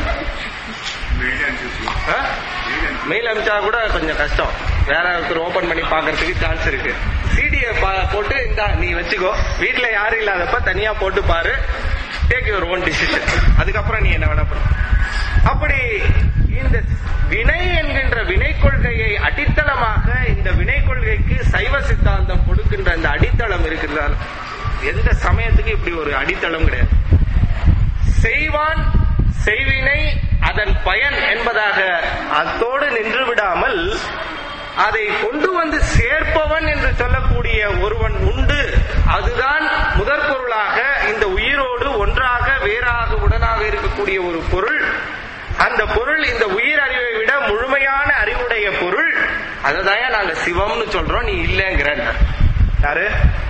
மெயில் அனுப்பிச்சா கூட கொஞ்சம் கஷ்டம், வேற ஒருத்தர் ஓபன் பண்ணி பாக்குறதுக்கு சான்ஸ் இருக்கு. சிடியை போட்டு இந்த நீ வச்சுக்கோ, வீட்டுல யாரும் இல்லாதப்ப தனியா போட்டு பாரு, டேக் யுவர் ஓன் டிசிஷன், அதுக்கப்புறம் நீ என்ன வேணா பண்ணு. அப்படி இந்த வினை என்கின்ற வினை கொள்கையை அடித்தளமாக இந்த வினை கொள்கைக்கு சைவ சித்தாந்தம் கொடுக்கின்ற அந்த அடித்தளம் இருக்கிறதால் எந்த சமயத்துக்கு இப்படி ஒரு அடித்தளம் கிடையாது. செய்வான் செய்வினை அதன் பயன் என்பதாக அத்தோடு நின்று விடாமல் அதை கொண்டு வந்து சேர்ப்பவன் என்று சொல்லக்கூடிய ஒருவன் உண்டு. அதுதான் முதற் பொருளாக இந்த உயிரோடு ஒன்றாக வேறாக உடனாக இருக்கக்கூடிய ஒரு பொருள். அந்த பொருள் இந்த உயிர் அறிவை விட முழுமையான அறிவுடைய பொருள். அததான் நாங்க சிவம்னு சொல்றோம், நீ இல்லங்கிற. யாரு?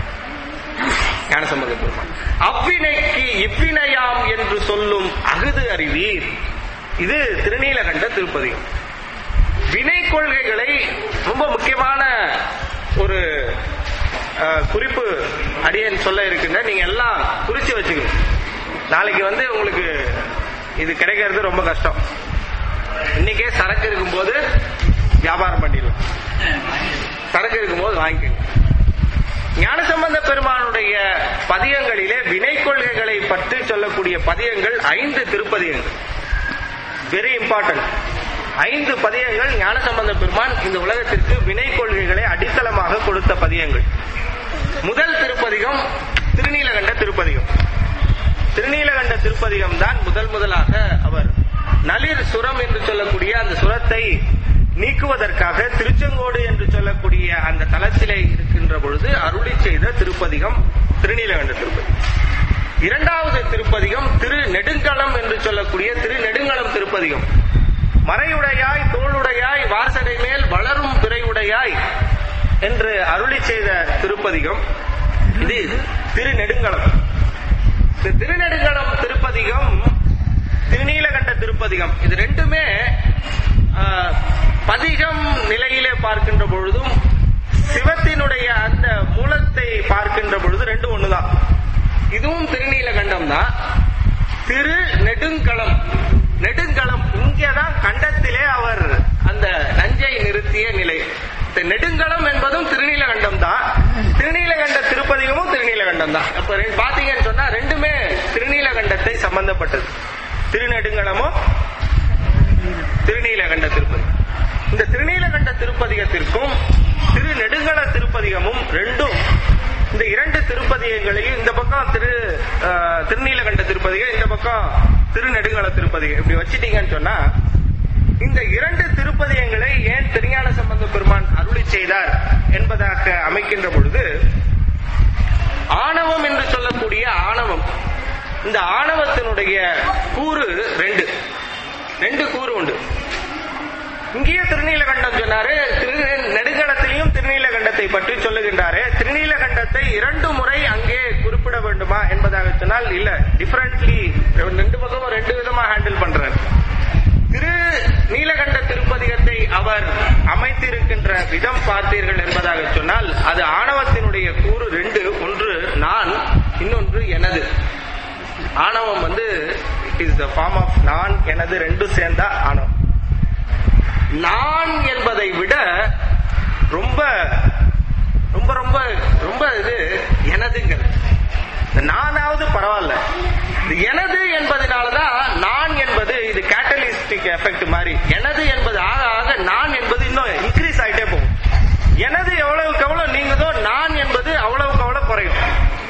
ஞானசம்பந்த பெருமான். அவ்வினைக்கு இவ்வினையாம் என்று சொல்லும் அகுது அறிவீர். இது திருநீலகண்ட திருப்பதி. வினை கொள்கைகளை ரொம்ப முக்கியமான ஒரு குறிப்பு அடியேன் சொல்ல இருக்குங்க. நீங்க எல்லாம் குறிச்சு வச்சுக்கணும். நாளைக்கு வந்து உங்களுக்கு இது கிடைக்கிறது ரொம்ப கஷ்டம். இன்னைக்கே சரக்கு இருக்கும்போது வியாபாரம் பண்ணிடலாம், சரக்கு இருக்கும்போது வாங்கிக்கணும். ஞானசம்பந்த பெருமானுடைய பதியங்களிலே வினை கொள்கைகளை பற்றி சொல்லக்கூடிய பதியங்கள் ஐந்து திருப்பதியங்கள். Very important. ஐந்து பதியங்கள் ஞானசம்பந்த பெருமான் இந்த உலகத்திற்கு வினை கொள்கைகளை அடித்தளமாக கொடுத்த பதியங்கள். முதல் திருப்பதிகம் திருநீலகண்ட திருப்பதிகம். திருநீலகண்ட திருப்பதிகம் தான் முதல் முதலாக அவர் நளிர் சுரம் என்று சொல்லக்கூடிய அந்த சுரத்தை நீக்குவதற்காக திருச்செங்கோடு என்று சொல்லக்கூடிய அந்த தலத்திலே இருக்கின்ற பொழுது அருளி செய்த திருப்பதிகம் திருநீலகண்ட திருப்பதிகம். இரண்டாவது திருப்பதிகம் திரு நெடுங்களம் என்று சொல்லக்கூடிய திரு நெடுங்களம் திருப்பதிகம். மறையுடையாய் தோளுடையாய் வாசடை மேல் வளரும் பிறையுடையாய் என்று அருளி செய்த திருப்பதிகம் இது திரு நெடுங்களம். திருநெடுங்களம் திருப்பதிகம் திருநீலகண்ட திருப்பதிகம் இது ரெண்டுமே பதிகம் நிலையிலே பார்க்கின்ற பொழுதும் சிவத்தினுடைய அந்த மூலத்தை பார்க்கின்ற பொழுது ரெண்டும் ஒண்ணுதான். இதுவும் திருநீலகண்டம் தான். திரு நெடுங்களம், நெடுங்களம் இங்கேதான் கண்டத்திலே அவர் அந்த நஞ்சை நிறுத்திய நிலை. நெடுங்களம் என்பதும் திருநீலகண்டம் தான். திருநீலகண்ட திருப்பதிகமும் திருநீலகண்டம் தான். அப்ப பாத்தீங்கன்னு சொன்னா ரெண்டுமே திருநீலகண்டத்தை சம்பந்தப்பட்டது. திருநெடுங்களமும் திருநீலகண்ட திருப்பதி. இந்த திருநீலகண்ட திருப்பதிகத்திற்கும் திருநெடுங்கள திருப்பதிகமும் ரெண்டும் இந்த இரண்டு திருப்பதிகங்களையும் இந்த பக்கம் திரு திருநீலகண்ட திருப்பதிகம், இந்த பக்கம் திருநெடுங்கள திருப்பதிகம் இப்படி வச்சிட்டீங்கன்னு சொன்னா இந்த இரண்டு திருப்பதிகங்களை ஏன் திருஞான சம்பந்த பெருமான் அருளி செய்தார் என்பதாக அமைக்கின்ற பொழுது ஆணவம் என்று சொல்லக்கூடிய ஆணவம், இந்த ஆணவத்தினுடைய கூறு ரெண்டு ரெண்டு கூறு உண்டு. இங்கேயே திருநீலகண்டம் சொன்னாரு, நெடுங்களத்திலையும் திருநீலகண்டத்தை பற்றி சொல்லுகின்றாரு. திருநீலகண்டத்தை இரண்டு முறை அங்கே குறிப்பிட வேண்டுமா என்பதாக சொன்னால் இல்ல, டிஃபரண்ட்லி ரெண்டு பக்கமும் ரெண்டு விதமா ஹேண்டில் பண்றாரு. திரு நீலகண்ட திருப்பதிகத்தை அவர் அமைத்திருக்கின்ற விதம் பார்த்தீர்கள் என்பதாக சொன்னால் அது ஆணவத்தினுடைய கூறு ரெண்டு, ஒன்று நான், இன்னொன்று எனது. ஆணவம் வந்து it is the form of நான், எனது ரெண்டும் சேர்ந்தா ஆணவம். நான் என்பதை விட ரொம்ப ரொம்ப ரொம்ப ரொம்ப இது எனதுங்கிறது. நானாவது பரவாயில்ல, எனது என்பதனாலதான் நான் என்பது இது கேட்டலிஸ்டிக் எஃபெக்ட் மாதிரி. எனது என்பது ஆக ஆக நான் என்பது இன்னும் இன்க்ரீஸ் ஆகிட்டே போகும். எனது எவ்வளவுக்கு எவ்வளவு நீங்கதோ நான் என்பது அவ்வளவுக்கு அவ்வளவு குறையும்.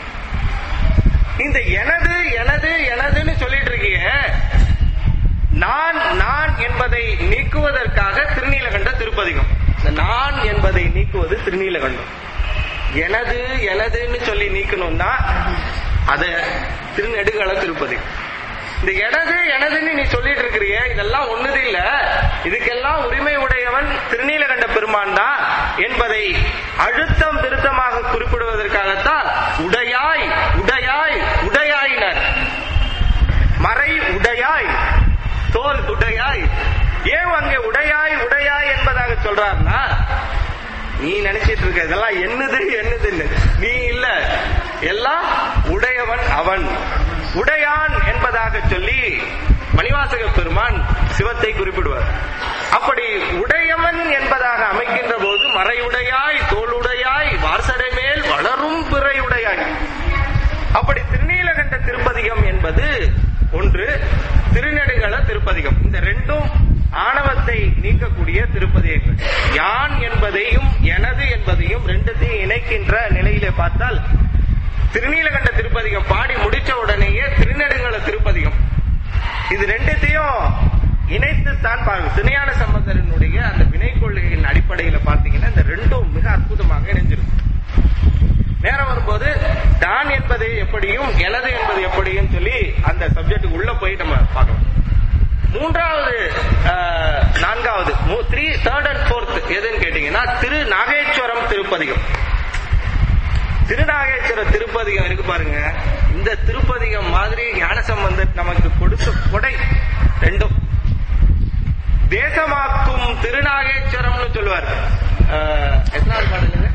இந்த எனது எனது எனதுன்னு சொல்லிட்டு இருக்கீங்க, நான் நான் என்பதை நீக்குவதற்காக திருநீலகண்ட திருப்பதிகம். நான் என்பதை நீக்குவது திருநீலகண்டம். எனது எனதுன்னு சொல்லி நீக்கணும்னா அது திருநெடுங்கள திருப்பதி. இந்த எனது எனதுன்னு நீ சொல்லிட்டு இருக்கிறிய, இதெல்லாம் ஒண்ணுது இல்ல, இதுக்கெல்லாம் உரிமை உடையவன் திருநீலகண்ட பெருமான் தான் என்பதை அழுத்தம் திருத்தமாக குறிப்பிடுவதற்காகத்தான் உடையாய் உடையாய் உடையாயினர். மறை உடையாய், தோல் உடையாய். ஏன் அங்கே உடையாய் உடையாய் என்பதாக சொல்றாருன்னா, நீ நினைச்சிட்டு இருக்க இதெல்லாம் என்னது என்னதுன்னு, நீ இல்ல, எல்லாம் உடையவன் அவன், உடையான் என்பதாக சொல்லி மணிவாசக பெருமான் சிவத்தை குறிப்பிடுவார். அப்படி உடையவன் என்பதாக அமைக்கின்ற போது மறையுடையாய், தோளுடையாய், வாசடை மேல் வளரும் பிறையுடையாய். அப்படி திருநீலகண்ட திருப்பதிகம் என்பது ஒன்று, திருநெடுங்கள திருப்பதிகம். இந்த ரெண்டும் ஆணவத்தை நீக்கக்கூடிய திருப்பதிகங்கள். யான் என்பதையும் எனது என்பதையும் ரெண்டுத்தையும் இணைக்கின்ற நிலையிலே பார்த்தால் திருநீலகண்ட திருப்பதிகம் பாடி முடிச்ச உடனேயே திருநெடுங்கள திருப்பதிகம், இது ரெண்டுத்தையும் இணைத்துத்தான் பாருங்க. திருஞான சம்பந்தரனுடைய அந்த வினை கொள்கையின் அடிப்படையில பார்த்தீங்கன்னா இந்த ரெண்டும் மிக அற்புதமாக இணைஞ்சிருக்கும். நேரம் வரும்போது நான் என்பது எப்படியும் எனது என்பது எப்படியும் சொல்லி அந்த சப்ஜெக்டுக்கு உள்ள போய் நம்ம பார்க்கலாம். மூன்றாவது நான்காவது த்ரீ தேர்ட் அண்ட் ஃபோர்த் எதுன்னு கேட்டீங்கன்னா திரு நாகேஸ்வரம் திருப்பதிகம். திருநாகேஸ்வர திருப்பதிகம் இருக்கு பாருங்க, இந்த திருப்பதிகம் மாதிரி ஞானசம்பந்தர் நமக்கு கொடுத்த கொடை ரெண்டும். தேசமாக்கும் திருநாகேஸ்வரம்னு சொல்லுவார். எத்தனாவது பாடலுங்க?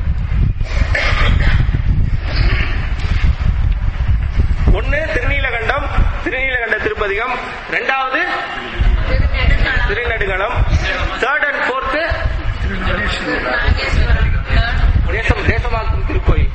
ஒன்னு திருநீலகண்டம், திருநீலகண்ட திருப்பதிகம். ரெண்டாவது திருநெடுங்களம். தேர்ட் அண்ட் ஃபோர்த் தேசம் தேசமாக்கும் திருக்கோயில்.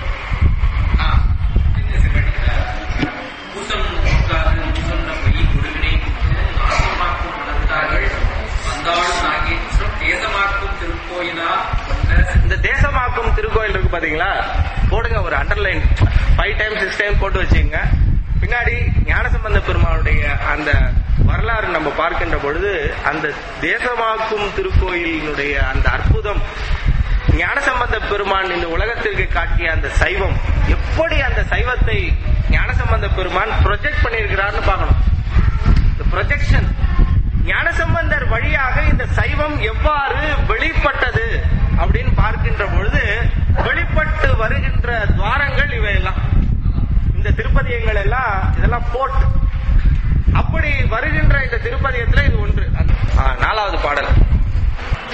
இந்த தேசமாக்கும் திருக்கோயில் இருக்கு பாத்தீங்களா, போடுங்க ஒரு underline, five time six time போட்டு வச்சுங்க. பின்னாடி ஞானசம்பந்த பெருமானுடைய அந்த வரலாறு நம்ம பார்க்கின்ற பொழுது அந்த தேசமாக்கும் திருக்கோயிலினுடைய அந்த அற்புதம், ஞானசம்பந்த பெருமான் இந்த உலகத்திற்கு காட்டிய அந்த சைவம், எப்படி அந்த சைவத்தை ஞானசம்பந்த பெருமான் ப்ரொஜெக்ட் பண்ணியிருக்கிறார்னு பார்க்கணும். இந்த ப்ரொஜெக்ஷன் ஞானசம்பந்தர் வழியாக இந்த சைவம் எவ்வாறு வெளிப்பட்டது அப்படின்னு பார்க்கின்ற பொழுது வெளிப்பட்டு வருகின்ற துவாரங்கள் இவையெல்லாம், இந்த திருப்பதியங்கள் எல்லாம் இதெல்லாம் போட்டு அப்படி வருகின்ற இந்த திருப்பதியத்துல இது ஒன்று. நாலாவது பாடல்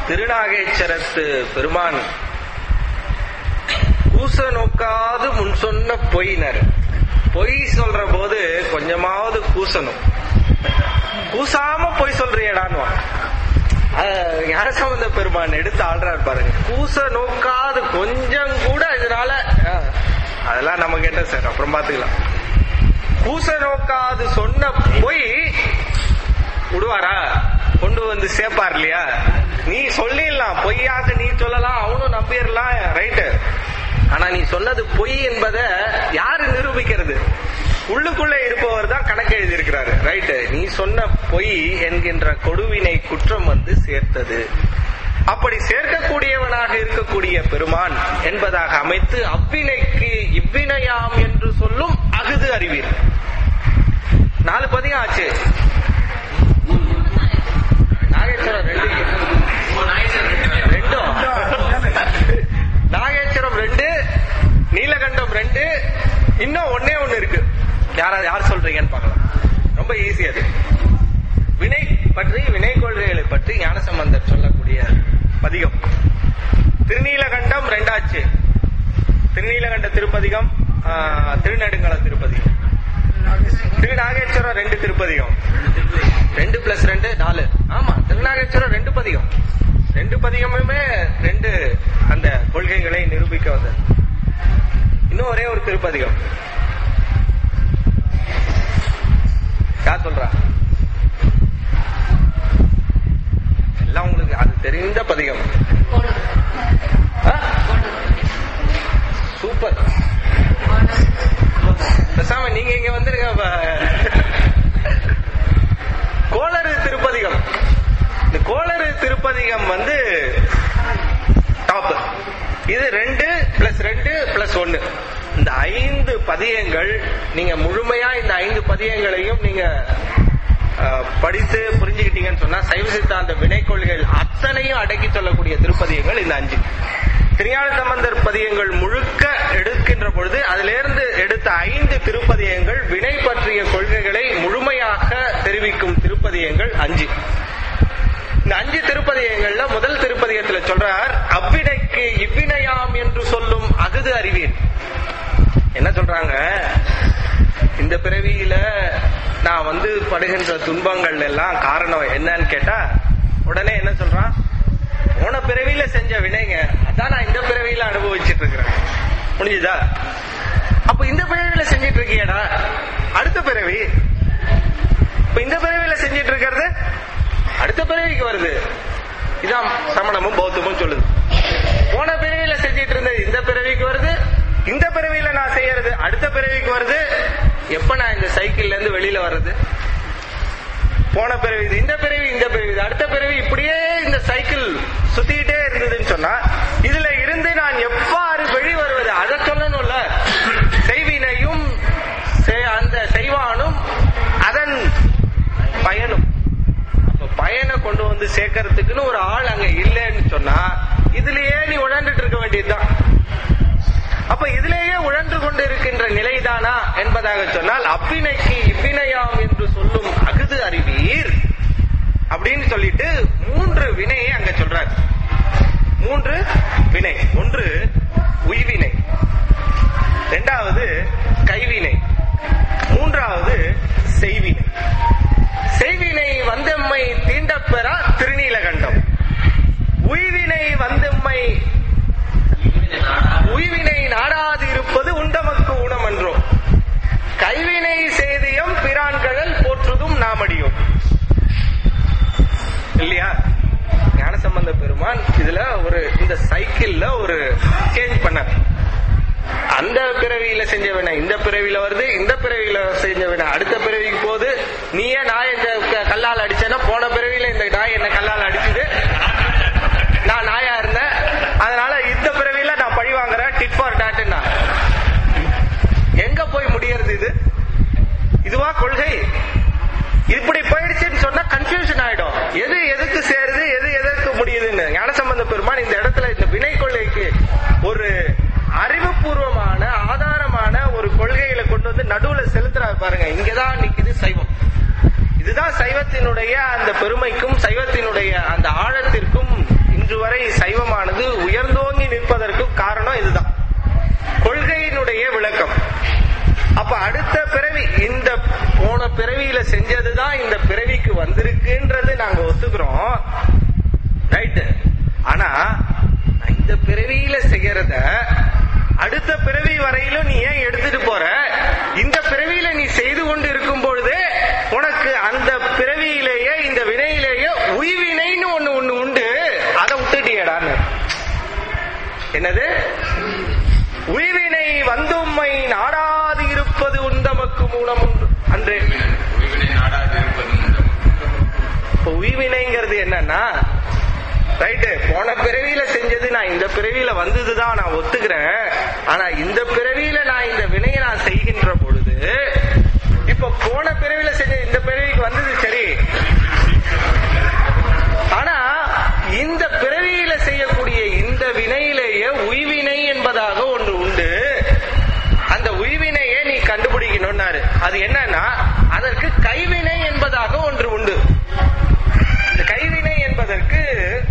திருநாகேச்சரத்து பெருமான் கூச நோக்காது முன் சொன்ன பொய்னர். பொய் சொல்ற போது கொஞ்சமாவது கூசணும். கூசாம பொய் சொல்றியடான்னு ஞானசம்பந்த பெருமான் எடுத்து ஆள்றாரு பாருங்க. கூச நோக்காது கொஞ்சம் கூட இதனால அதெல்லாம் நமக்கு என்ன சார், அப்புறம் பாத்துக்கலாம். கூச நோக்காது சொன்ன பொய் விடுவாரா, கொண்டு வந்து சேர்ப்பார் இல்லையா? நீ சொல்லிடலாம், பொய்யாக நீ சொல்லலாம், அவனும் நம்பிடலாம், ரைட்டு. ஆனா நீ சொன்னது பொய் என்பதை யாரு நிரூபிக்கிறது? உள்ளுக்குள்ள இருப்பவர் தான் கணக்கு எழுதியிருக்கிறாரு, ரைட்டு. நீ சொன்ன பொய் என்கின்ற கொடுவினை குற்றம் வந்து சேர்த்தது. அப்படி சேர்க்கக்கூடியவனாக இருக்கக்கூடிய பெருமான் என்பதாக அமைத்து அவ்வினைக்கு இவ்வினையாம் என்று சொல்லும் அகுது அறிவீர். நாலு பதியம் ஆச்சு. நாகேஸ்வரம் ரெண்டு ரெண்டும் நாகேஸ்வரம் ரெண்டு, நீலகண்டம் ரெண்டு, இன்னும் ஒன்னே ஒண்ணு இருக்கு. யாரா யார் சொல்றீங்கன்னு பார்க்கலாம். ரொம்ப ஈஸி அது. வினை பற்றி, வினை கொள்கைகளை பற்றி ஞானசம்பந்தர் சொல்லக்கூடிய பதிகம். திருநீலகண்டம் ரெண்டாச்சு. திருநீலகண்ட திருப்பதிகம், திருநெடுங்கல திருப்பதிகம். திருநாகேஸ்வரம் ரெண்டு திருப்பதிகம். ரெண்டு பிளஸ் ரெண்டு நாலு. ஆமா, திருநாகேஸ்வரம் ரெண்டு பதிகம். ரெண்டு பதிகமுமே ரெண்டு அந்த கொள்கைகளை நிரூபிக்க வந்தது. இன்னும் ஒரே ஒரு திருப்பதிகம். யார் சொல்றா? எல்லாம் உங்களுக்கு அது தெரிந்த பதிகம். சூப்பர். பேசாம நீங்க இங்க வந்துருங்க. கோளறு திருப்பதிகம். இந்த கோளறு திருப்பதிகம் வந்து டாப். இது ரெண்டு பிளஸ் ரெண்டு பிளஸ் ஒன்னு. இந்த ஐந்து பதியங்கள் நீங்க முழுமையா இந்த ஐந்து பதியங்களையும் நீங்க படித்து புரிஞ்சுக்கிட்டீங்கன்னு சொன்னா சைவ சித்தாந்த வினை கொள்கைகள் அத்தனையும் அடக்கி சொல்லக்கூடிய திருப்பதியங்கள் இந்த அஞ்சு. திருஞான சம்பந்தர் பதியங்கள் முழுக்க எடுக்கின்ற பொழுது அதிலிருந்து எடுத்த ஐந்து திருப்பதியங்கள் வினை பற்றிய கொள்கைகளை முழுமையாக தெரிவிக்கும் திருப்பதியங்கள் அஞ்சு. இந்த அஞ்சு திருப்பதியங்கள்ல முதல் திருப்பதியத்துல சொல்றார், அவ்வினைக்கு இவ்வினையாம் என்று சொல்லும் அகுது அறிவீர். என்ன சொல்றாங்க? இந்த பிறவியில நான் வந்து படுகின்ற துன்பங்கள் எல்லாம் காரணம் என்னன்னு கேட்டா உடனே என்ன சொல்றான்? போன பிறவியில செஞ்ச வினைங்க, அதான் நான் இந்த பிறவியில அனுபவிச்சுட்டு இருக்கிறேன். முடிஞ்சுதா? அப்ப இந்த பிறவியில செஞ்சிட்டு இருக்கியடா, அடுத்த பிறவி இப்ப இந்த பிறவியில செஞ்சிட்டு இருக்கிறது அடுத்த பிறவிக்கு வருது. இதான் சமணமும் பௌத்தமும் சொல்லுது. போன பிறவியில செஞ்சிட்டு இருந்தது இந்த பிறவிக்கு வருது, இந்த பிறவியில நான் செய்யறது அடுத்த பிறவிக்கு வருது. எப்ப நான் இந்த சைக்கிள்ல இருந்து வெளியில வர்றது? போன பிறவி இந்த பிறவி, இந்த பிறவி அடுத்த பிறவி, இப்படியே இந்த சைக்கிள் சுத்திக்கிட்டே இருந்ததுன்னு சொன்னா இதுல இருந்து நான் எவ்வாறு வெளி வருவது? அதை சொல்லணும்ல. செய்வினையும் அந்த செய்வானும் அதன் பயனும். அப்ப பயனை கொண்டு வந்து சேர்க்கறதுக்குன்னு ஒரு ஆள் அங்க இல்லைன்னு சொன்னா இதுலயே நீ உழந்துட்டு இருக்க வேண்டியதுதான். அப்ப இதுலேயே உழன்று கொண்டு இருக்கின்ற நிலைதானா என்பதாக சொன்னால் அவ்வினைக்கு இவ்வினையாம் என்று சொல்லும் அகுது அறிவீர் அப்படின்னு சொல்லிட்டு மூன்று வினையை அங்க சொல்றார். மூன்று வினை. ஒன்று உய்வினை, இரண்டாவது கைவினை, மூன்றாவது செய்வினை. செய்வினை வந்தெம்மை தீண்டப்பெறா திருநீலகண்டம். உய்வினை வந்தெம்மை உய்வினை நாடாது இருப்பது உண்டமக்கு ஊனம் என்றோ. கைவினை செய்தியம் பிரான்கழல் போற்றுதும் நாமடியும். இல்லையா? ஞானசம்பந்த பெருமான் இதுல ஒரு இந்த சைக்கிள்ல ஒரு சேஞ்ச் பண்ண. அந்த பிறவியில செஞ்சவன இந்த பிறவியில வருது, இந்த பிறவியில செஞ்சவன அடுத்த பிறவிக்கு போகுது. நீயே நாய் இந்த கல்லால் அடிச்சேன்னா போன பிறவியில இந்த நாய் என்ன கல்லால் அடிச்சுது, நான் நாயா இருந்தேன், அதனால இந்த பிறவியில நான் பழி வாங்குறேன், டிட் ஃபார் டாட்னா. எங்க போய் முடியறது இது? இதுவா கொள்கை? இப்படி போயிடுச்சுன்னு சொன்னா கன்ஃபியூஷன் ஆயிடும். எது எதுக்கு சேருது, எது எதற்கு முடியுதுன்னு. ஞானசம்பந்த பெருமான் இந்த இடத்துல இந்த வினை கொள்கைக்கு ஒரு அறிவுபூர்வமான ஆதாரமான ஒரு கொள்கைகளை கொண்டு வந்து நடுவுல செலுத்துறா பாருங்க. இங்கதான் நிக்குது சைவம். இதுதான் சைவத்தினுடைய அந்த பெருமைக்கும் சைவத்தினுடைய அந்த ஆழத்திற்கும் வரை சைவமானது உயர்ந்தோங்கி நிற்பதற்கு காரணம் இதுதான், கொள்கையினுடைய விளக்கம். அப்ப அடுத்த பிறவி, இந்த போன பிறவியில செஞ்சதுதான் இந்த பிறவிக்கு வந்திருக்குன்றது நாங்க ஒத்துக்கிறோம், ரைட்டு. ஆனா இந்த பிறவியில செய்யறத அடுத்த பிறவி வரையிலும் நீ ஏன் எடுத்துட்டு போற? இந்த பிறவியில நீ செய்து கொண்டு இருக்கும் பொழுது உனக்கு அந்த பிறவியிலேயே இந்த வினையிலேயே உய்வினைன்னு ஒண்ணு ஒண்ணு உண்டு, அதை விட்டுட்டியடான்னு. என்னது? உய்வினை வந்தும்மை நாடாது இருப்பது உந்தமக்கு மூலம் உண்டு அன்றே. இப்ப உய்வினைங்கிறது என்னன்னா, ரைட்டு, போன பிறவியில செஞ்சது நான் இந்த பிறவியில வந்ததுதான் நான் ஒத்துக்கிறேன். ஆனா இந்த பிறவியில நான் இந்த வினையை நான் செய்கின்ற பொழுது, இப்ப போன பிறவியில செஞ்ச இந்த பிறவிக்கு வந்தது சரி, ஆனா இந்த பிறவியில செய்யக்கூடிய இந்த வினையிலேயே உய்வினை என்பதாக ஒன்று உண்டு. அந்த உய்வினையை நீ கண்டுபிடிக்கணும்னாரு. அது என்னன்னா, அதற்கு கைவினை என்பதாக ஒன்று உண்டு. இந்த கைவினை என்பதற்கு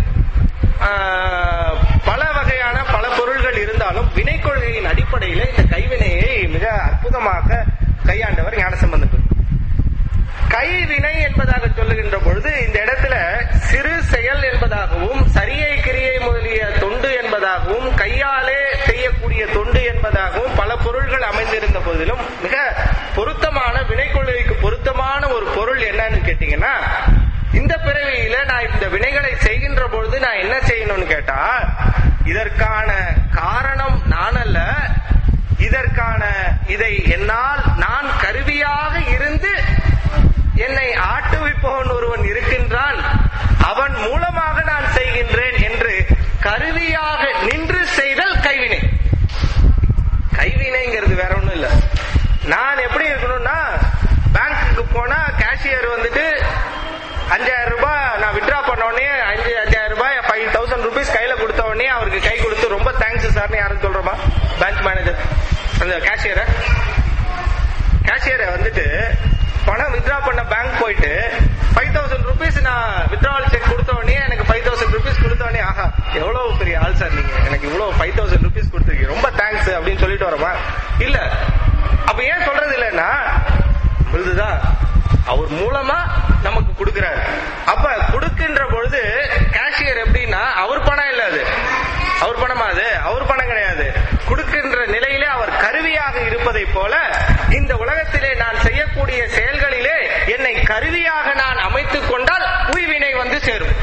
பல வகையான பல பொருள்கள் இருந்தாலும் வினை கொள்கையின் அடிப்படையில் இந்த கைவினையை மிக அற்புதமாக கையாண்டவர் ஞானசம்பந்தர். கைவினை என்பதாக சொல்லுகின்ற பொழுது இந்த இடத்துல சிறு செயல் என்பதாகவும் சரியை கிரியை முதலிய தொண்டு என்பதாகவும் கையாலே செய்யக்கூடிய தொண்டு என்பதாகவும் பல பொருள்கள் அமைந்திருந்த போதிலும் மிக பொருத்தமான வினை கொள்கைக்கு பொருத்தமான ஒரு பொருள் என்னன்னு கேட்டீங்கன்னா, இந்த பிறவியில நான் இந்த வினைகளை செய்கின்ற பொழுது நான் என்ன செய்யணும்னு கேட்டா, இதற்கான காரணம் நான் அல்ல, இதற்கான இதை என்னால் நான் கருவியாக இருந்து என்னை ஆட்டுவிப்பவன் ஒருவன் இருக்கின்றான், அவன் மூலமாக நான் செய்கின்றேன் என்று கருவியாக நின்று செய்தல் கைவினை. கைவினைங்கிறது வேற ஒண்ணும் இல்ல. நான் எப்படி இருக்கணும்னா, பேங்க்குக்கு போனா கேஷியர் வந்துட்டு அஞ்சாயிரம் ரூபாய் நான் வித்ரா பண்ண உடனே அஞ்சு அஞ்சாயிரம் ரூபாய் ஃபைவ் தௌசண்ட் ருபீஸ் கையில கொடுத்த உடனே அவருக்கு கை கொடுத்து ரொம்ப தேங்க்ஸ் சார்னு யாரும் சொல்றோமா? பேங்க் மேனேஜர், அந்த கேஷியரை கேஷியரை வந்துட்டு பணம் வித்ரா பண்ண பேங்க் போயிட்டு ஃபைவ் தௌசண்ட் ருபீஸ் நான் வித்ராவல் செக் கொடுத்த உடனே எனக்கு ஃபைவ் தௌசண்ட் ருபீஸ் கொடுத்த உடனே, ஆஹா எவ்வளவு பெரிய ஆள் சார் நீங்க, எனக்கு இவ்வளவு ஃபைவ் தௌசண்ட் ருபீஸ் கொடுத்துருக்கீங்க, ரொம்ப தேங்க்ஸ் அப்படின்னு சொல்லிட்டு வரோமா? இல்ல. அப்ப ஏன் சொல்றது இல்லைன்னா, இதுதான் அவர் மூலமா நமக்கு கொடுக்கிறாரு. அப்ப கொடுக்கின்ற பொழுது கேஷியர் எப்படின்னா, அவர் பணம் இல்ல, அது அவர் பணமா? அது அவர் பணம் கிடையாது. கொடுக்கின்ற நிலையிலே அவர் கருவியாக இருப்பதை போல இந்த உலகத்திலே நான் செய்யக்கூடிய செயல்களிலே என்னை கருவியாக நான் அமைத்துக் கொண்டால் உய்வினை வந்து சேரும்.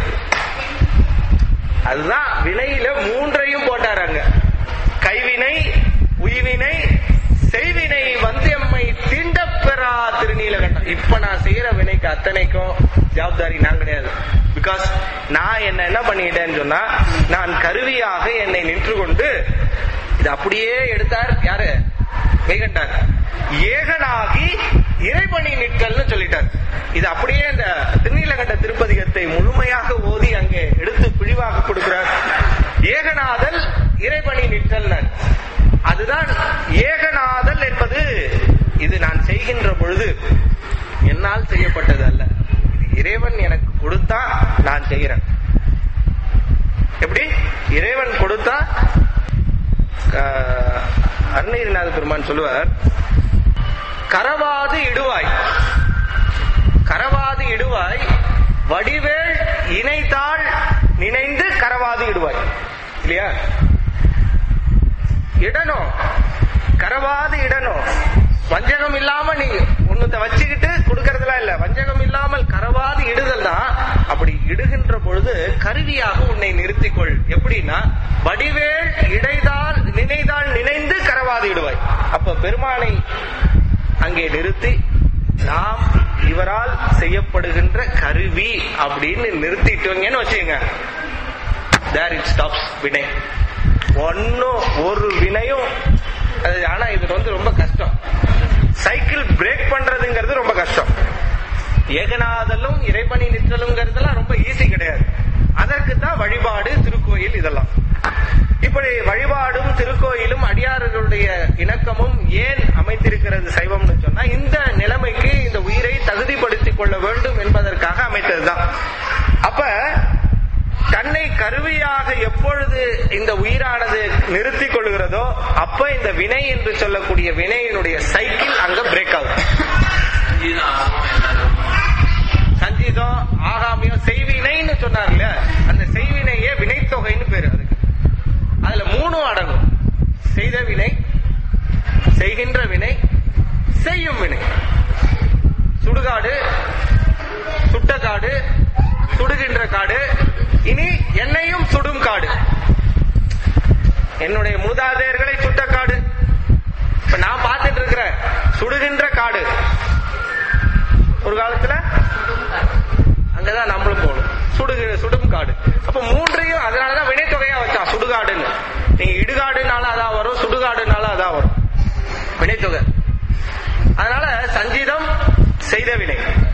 அதுதான் வினையில மூன்றையும் போட்டாராங்க. கைவினை, உய்வினை, செய்வினை வந்து எம்மை தீண்ட பெறா திருநீலகண்டம். இப்ப நான் செய்யற வினைக்கு அத்தனைக்கும் ஜவாப்தாரி நான் கிடையாது. பிகாஸ் நான் என்ன என்ன பண்ணிட்டேன்னு சொன்னா, நான் கருவியாக என்னை நின்று கொண்டு இது அப்படியே எடுத்தார் யாரு? மெய்கண்டார். ஏகனாகி இறைபணி நிற்றல்னு சொல்லிட்டார். இது அப்படியே இந்த திருநீலகண்ட திருப்பதிகத்தை முழுமையாக ஓதி அங்கே எடுத்து பிழிவாக கொடுக்கிறார். ஏகநாதல் இறைபணி நிற்றல். அதுதான் ஏகநாதல் என்பது. இது நான் செய்கின்ற பொழுது என்னால் செய்யப்பட்டது அல்ல, இறைவன் எனக்கு கொடுத்தா நான் செய்கிறேன். எப்படி? இறைவன் கொடுத்தா, அருணகிரிநாத பெருமான் சொல்லுவார், கரவாது இடுவாய், கரவாது இடுவாய் வடிவேல் இணைத்தாள் நினைந்து கரவாது இடுவாய். இல்லையா? இடணும், கரவாது இடணும். வஞ்சகம் இல்லாம நீ ஒன்னத்தை வச்சுக்கிட்டு கொடுக்கறதுலாம் இல்ல, வஞ்சகம் இல்லாமல் கரவாது இடுதல் தான். அப்படி இடுகின்ற பொழுது கருவியாக உன்னை நிறுத்திக்கொள். எப்படின்னா, வடிவேல் இடைதால் நினைதால் நினைந்து கரவாது இடுவாய். அப்ப பெருமானை அங்கே நிறுத்தி நாம் இவரால் செய்யப்படுகின்ற கருவி அப்படின்னு நிறுத்திட்டோங்கன்னு வச்சுங்க, there it stops வினை. ஒன்னும் ஒரு வினையும். ஆனா இது வந்து ரொம்ப கஷ்டம். சைக்கிள் பிரேக் பண்றதுங்கிறது ரொம்ப கஷ்டம். ஏகநாதலும் இறைபணி நிற்றலுங்கிறதுலாம் ரொம்ப ஈஸி கிடையாது. அதற்கு தான் வழிபாடு, திருக்கோயில் இதெல்லாம். இப்படி வழிபாடும் திருக்கோயிலும் அடியார்களுடைய இணக்கமும் ஏன் அமைத்திருக்கிறது சைவம்னு சொன்னா, இந்த நிலைமைக்கு இந்த உயிரை தகுதிப்படுத்திக் கொள்ள வேண்டும் என்பதற்காக அமைத்ததுதான். அப்ப தன்னை கருவியாக எப்பொழுது இந்த உயிரானது நிறுத்திக் கொள்கிறதோ அப்ப இந்த வினை என்று சொல்லக்கூடிய வினையினுடைய சைக்கிள் அங்க பிரேக் ஆகும். சஞ்சீதம், ஆகாமியம், செய்வினைன்னு சொன்னார் இல்லையா, அந்த செய்வினையே வினைத்தொகைன்னு பேரு. அதுக்கு அதுல மூணும் அடங்கும். செய்த வினை, செய்கின்ற வினை, செய்யும் வினை. சுடுகாடு, சுட்ட காடு, சுடுகின்ற காடு, இனி என்னையும் சுடும் காடு. என்னுடைய மூதாதையர்களை சுட்ட காடு, இப்ப நான் பார்த்துட்டு இருக்கிறேன் சுடுகின்ற காடு. ஒரு காலத்துல அங்கதான் நம்மளும் போகணும், சுடுகிற சுடும் காடு. அப்ப மூன்றையும் அதனாலதான் வினைத்தொகையா வச்சான் சுடுகாடுன்னு. நீங்க இடுகாடுனால அதான் வரும், சுடுகாடுனால அதான் வரும் வினைத்தொகை. அதனால சஞ்சீதம் செய்த வினை,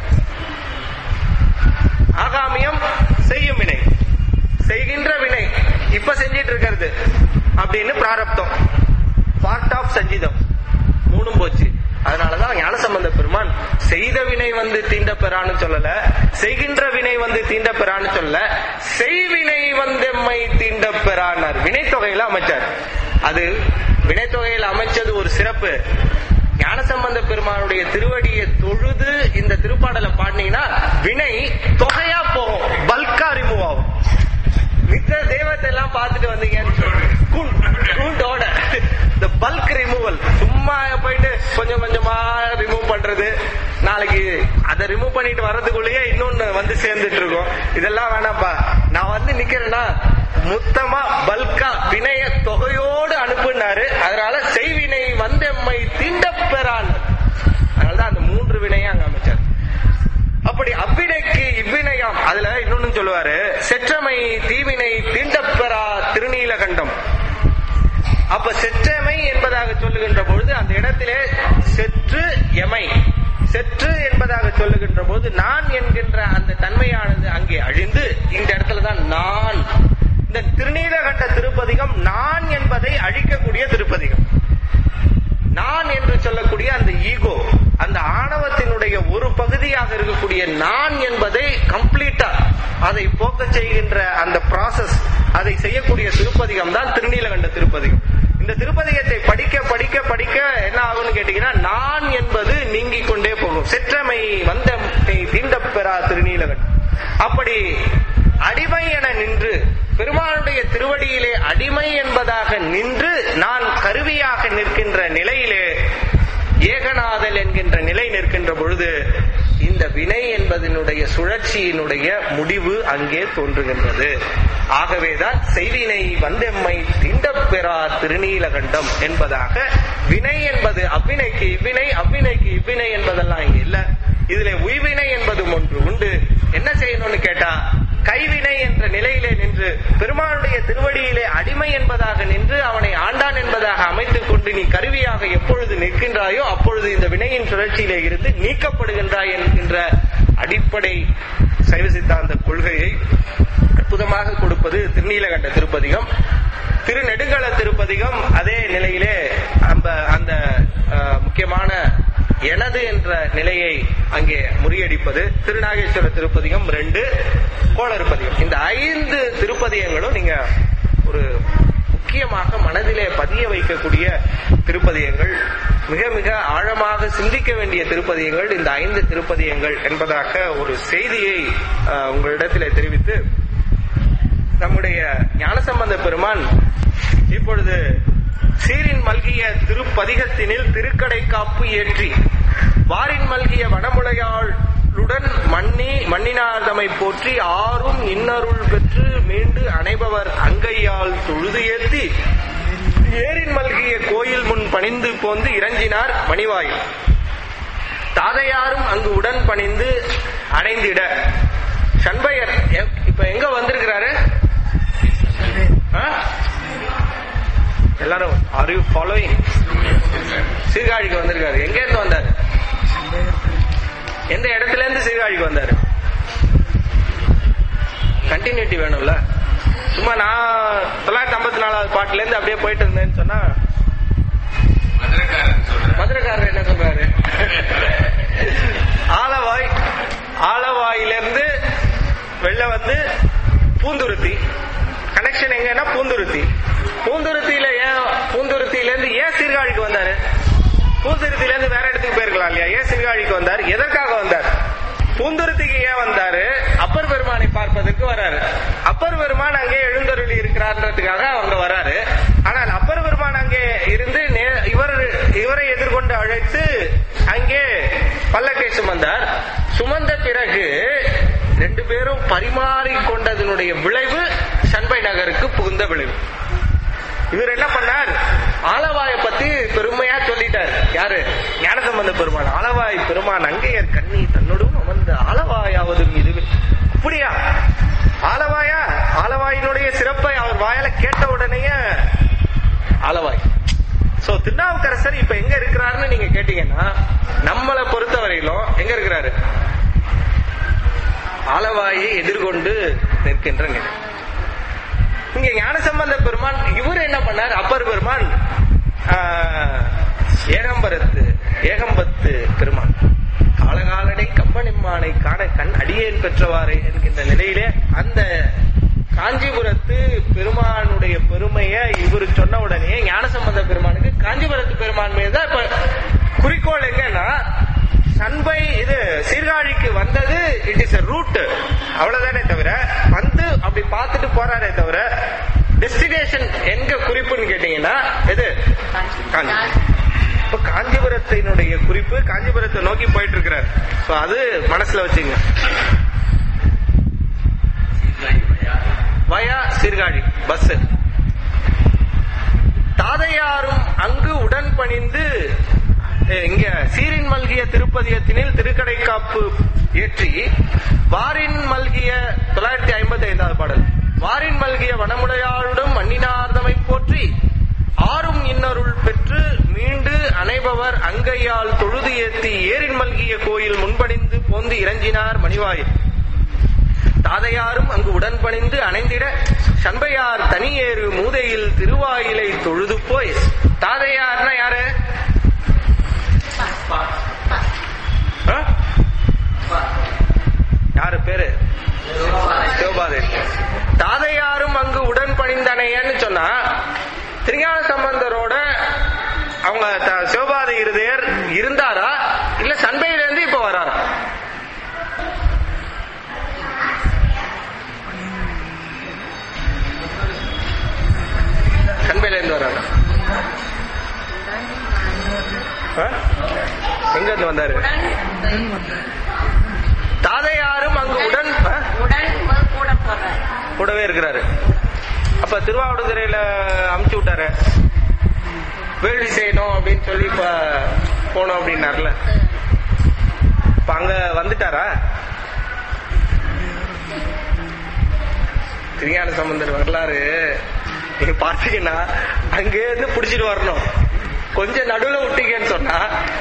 ஆகாமியம் செய்யும் வினை, செய்கின்ற வினை இப்ப செஞ்சிட்டு இருக்கிறது அப்படின்னு பிராரப்தம், பார்ட் ஆஃப் சஞ்சீதம். மூணும் போச்சு. அதனாலதான் ஞானசம்பந்த பெருமான் செய்த வினை வந்து தீண்ட பெறான்னு சொல்லல, செய்கின்ற வினை வந்து தீண்ட பெறான்னு சொல்லல, செய்வினை வந்தெம்மை தீண்ட பெறானார். வினைத்தொகையில அமைச்சார். அது வினைத்தொகையில் அமைச்சது ஒரு சிறப்பு. ஞானசம்பந்த பெருமானுடைய திருவடியை தொழுது இந்த திருப்பாடலை பாடினீங்கன்னா வினை தொகையா போகும், பல்கா ரிமூவ் ஆகும். மித்த தெய்வத்தை எல்லாம் பார்த்துட்டு வந்தீங்கன்னு கூண்டோட இந்த பல்க் ரிமூவல், சும்மா போயிட்டு கொஞ்சம் கொஞ்சமா ரிமூவ் பண்றது, நாளைக்கு அதை ரிமூவ் பண்ணிட்டு வர்றதுக்குள்ளேயே இன்னொன்னு வந்து சேர்ந்துட்டு இருக்கும். இதெல்லாம் வேணாப்பா, நான் வந்து நிக்கிறேன்னா மொத்தமா பல்கா வினைய தொகையோடு அனுப்புனாரு. அதனால செய்வினை வந்தெம்மை தீண்ட பெறான். அதனாலதான் அந்த மூன்று வினையை அங்க அமைச்சார். அப்படி அவ்வினைக்கு இவ்வினையாம். அதுல இன்னொன்னு சொல்லுவாரு, செற்றமை தீவினை தீண்டப்பெறா திருநீலகண்டம். அப்ப செற்றமை என்பதாக சொல்லுகின்ற பொழுது அந்த இடத்திலே செற்று எமை, செற்று என்பதாக சொல்லுகின்ற போது நான் என்கின்ற அந்த தன்மையானது அங்கே அழிந்து இந்த இடத்துலதான் நான். இந்த திருநீலகண்ட திருப்பதிகம் நான் என்பதை அழிக்கக்கூடிய திருப்பதிகம். நான் என்று சொல்லக்கூடிய அந்த ஈகோ, அந்த ஆணவத்தினுடைய ஒரு பகுதியாக இருக்கக்கூடிய நான் என்பதை கம்ப்ளீட்டா அதை போக்க செய்கின்ற அந்த ப்ராசஸ், அதை செய்யக்கூடிய திருப்பதிகம் தான் திருநீலகண்ட திருப்பதிகம். இந்த திருப்பதிகத்தை படிக்க படிக்க படிக்க என்ன ஆகும்னு கேட்டீங்கன்னா நான் என்பது நீங்கிக் கொண்டே போகும். செற்றமை வந்த தீண்டப்பெறா திருநீலகண்டம். அப்படி அடிமை என நின்று பெருமானுடைய திருவடியிலே அடிமை என்பதாக நின்று நான் கருவியாக நிற்கின்ற நிலையிலே ஏகநாதல் என்கின்ற நிலை நிற்கின்ற பொழுது இந்த வினை என்பதனுடைய சுழற்சியினுடைய முடிவு அங்கே தோன்றுகின்றது. ஆகவேதான் செய்வினை வந்தெம்மை திண்டப்பெறா திருநீலகண்டம் என்பதாக வினை என்பது அவ்வினைக்கு இவ்வினை, அவ்வினைக்கு இவ்வினை என்பதெல்லாம் இங்க இல்ல. இதுல உய்வினை என்பதும் ஒன்று உண்டு. என்ன செய்யணும்னு கேட்டா, கைவினை என்ற நிலையிலே நின்று பெருமானுடைய திருவடியிலே அடிமை என்பதாக நின்று அவனை ஆண்டான் என்பதாக அமைத்துக் கொண்டு நீ கருவியாக எப்பொழுது நிற்கின்றாயோ அப்பொழுது இந்த வினையின் சுழற்சியிலே இருந்து நீக்கப்படுகின்றாய் என்கின்ற அடிப்படை சைவ சித்தாந்த கொள்கையை அற்புதமாக கொடுப்பது திருநீலகண்ட திருப்பதிகம். திருநெடுங்கல திருப்பதிகம் அதே நிலையிலே அந்த முக்கியமான எனது என்ற நிலையை அங்கே முறியடிப்பது. திருநாகேஸ்வர திருப்பதிகம் ரெண்டு, கோளறுப்பதிகம். இந்த ஐந்து திருப்பதிகங்களும் நீங்க ஒரு முக்கியமாக மனதிலே பதிய வைக்கக்கூடிய திருப்பதிகங்கள், மிக மிக ஆழமாக சிந்திக்க வேண்டிய திருப்பதிகங்கள் இந்த ஐந்து திருப்பதிகங்கள் என்பதாக ஒரு செய்தியை உங்களிடத்திலே தெரிவித்து, நம்முடைய ஞானசம்பந்த பெருமான் இப்பொழுது சீரின் மல்கிய திருப்பதிகத்தினில் திருக்கடை காப்பு ஏற்றி வாரின் மல்கிய வடமுலையாளுடன் மன்னி மன்னினார்தமை போற்றி ஆறும் இன்னருள் பெற்று மீண்டு அணைபவர் அங்கையால் தொழுது ஏத்தி ஏரின் மல்கிய கோயில் முன் பணிந்து போந்து இறஞ்சினார் மணிவாயில். தாதையாரும் அங்கு உடன் பணிந்து அணைந்திட சண்பையர் இப்ப எங்க வந்திருக்கிறாரு? எல்லாரும் ஆர் யூ ஃபாலோயிங்? சீர்காழிக்கு வந்திருக்காரு. எங்க இருந்து வந்தாரு? எந்த இடத்துல இருந்து சீர்காழிக்கு வந்தாரு? கண்டினியூட்டி வேணும்ல. சும்மா நான் தொள்ளாயிரத்தி ஐம்பத்தி நாலாவது பாட்டுல இருந்து அப்படியே போயிட்டு இருந்தேன்னு சொன்னா மதுரைக்காரர் என்ன சொல்றாரு? ஆலவாய் ஆலவாயிலிருந்து வெளில வந்து பூந்துருத்தி. கனெக்ஷன் எங்கன்னா பூந்துருத்தி. பூந்துருத்தியில ஏன் பூந்துருத்தியில இருந்து ஏன் சீர்காழிக்கு வந்தாரு? பூந்துருத்தில இருந்து வேற இடத்துக்கு போயிருக்கலாம் இல்லையா? ஏன் சீர்காழிக்கு வந்தார்? எதற்காக வந்தார்? பூந்துருத்திக்கு ஏன் வந்தாரு? அப்பர் பெருமானை பார்ப்பதற்கு வராரு. அப்பர் பெருமான் அங்கே எழுந்தருளி இருக்கிறார்ன்றதுக்காக அவங்க வராரு. ஆனால் அப்பர் பெருமான் அங்கே இருந்து இவர் இவரை எதிர்கொண்டு அழைத்து அங்கே பல்லக்கை சுமந்தார். சுமந்த பிறகு ரெண்டு பேரும் பரிமாறிக்கொண்டதனுடைய விளைவு சண்பை நகருக்கு புகுந்த விளைவு. இவர் என்ன பண்ணார்? ஆலவாயை பத்தி பெருமையா சொல்லிட்டார். யாரு? ஞானசம்பந்த பெருமான். ஆலவாய் பெருமான் அங்கேயர் கண்ணி தன்னோடும் அமர்ந்த ஆலவாயாவது இதுவே. அப்படியா? ஆலவாயா? ஆலவாயினுடைய சிறப்பை அவர் வாயால கேட்ட உடனேயே ஆலவாய். சோ திருநாவுக்கரசர் இப்ப எங்க இருக்கிறாருன்னு நீங்க கேட்டீங்கன்னா, நம்மளை பொறுத்தவரையிலும் எங்க இருக்கிறாரு? ஆலவாயை எதிர்கொண்டு நிற்கின்ற நிலை. இங்க ஞானசம்பந்த பெருமான் இவர் என்ன பண்ணார்? அப்பர் பெருமான் ஏகம்பரத்து ஏகம்பத்து பெருமான் காலகாலனை கம்பனிம்மானை காண கண் அடியேன் பெற்றவாறு என்கின்ற நிலையிலே அந்த காஞ்சிபுரத்து பெருமானுடைய பெருமையை இவரு சொன்ன உடனே ஞானசம்பந்த பெருமானுக்கு காஞ்சிபுரத்து பெருமான் மீதுதான் இப்ப குறிக்கோள். எங்கன்னா சண்பை இது சீர்காழிக்கு வந்தது இட் இஸ் a ரூட், அவ்வளவுதானே தவிர வந்து அப்படி பார்த்துட்டு போறாரே தவிர டெஸ்டினேஷன் எங்க குறிப்புன்னு கேட்டீங்கன்னா எது? காஞ்சி. இப்ப காஞ்சிபுரத்தினுடைய குறிப்பு காஞ்சிபுரத்தை நோக்கி போயிட்டு இருக்கிறார். சோ அது மனசுல வச்சுங்க. வயா சீர்காழி பஸ். தாதையாரும் அங்கு உடன் பணிந்து இங்க சீரின் மல்கிய திருப்பதியத்தினில் திருக்கடைக்காப்பு ஏற்றி வாரின் மல்கிய தொள்ளாயிரத்தி ஐம்பத்தி ஐந்தாவது பாடல். வாரின் மல்கிய வனமுடையாளுடன் மண்ணினார்தமை போற்றி ஆறும் இன்னருள் பெற்று மீண்டு அணைபவர் அங்கையால் தொழுது ஏத்தி ஏரின் மல்கிய கோயில் முன்பணிந்து போந்து இறஞ்சினார் மணிவாய். தாதையாரும் அங்கு உடன் பணிந்து அணைந்திட சண்பையார் தனியேறு மூதையில் திருவாயிலை தொழுது போய். தாதையார்னா யாரு? யாரு பேரு? சிவபாதேவி. தாதையாரும் அங்கு உடன் பணிந்தனையன்னு சொன்னா திருஞான சம்பந்தரோட அவங்க சிவபாத இருதயர் இருந்தாரா இல்ல சண்பையில இருந்து இப்ப வராரா? சண்பையில இருந்து வராரா? எங்க இருந்து வந்தாரு? தாதையாரும் அங்கு உடன் கூடவே இருக்கிறாரு. அப்ப திருவாவடுதுறையில அமுச்சு விட்டாரு, வேள்வி செய்யணும் அப்படின்னு சொல்லி இப்ப போனோம் அப்படின்னாருல. இப்ப அங்க வந்துட்டாரா? திருஞான சம்பந்தர் வரலாறு நீங்க பார்த்தீங்கன்னா அங்கே இருந்து புடிச்சிட்டு வரணும். கொஞ்சம் நடுவுல விட்டீங்கன்னு சொன்னா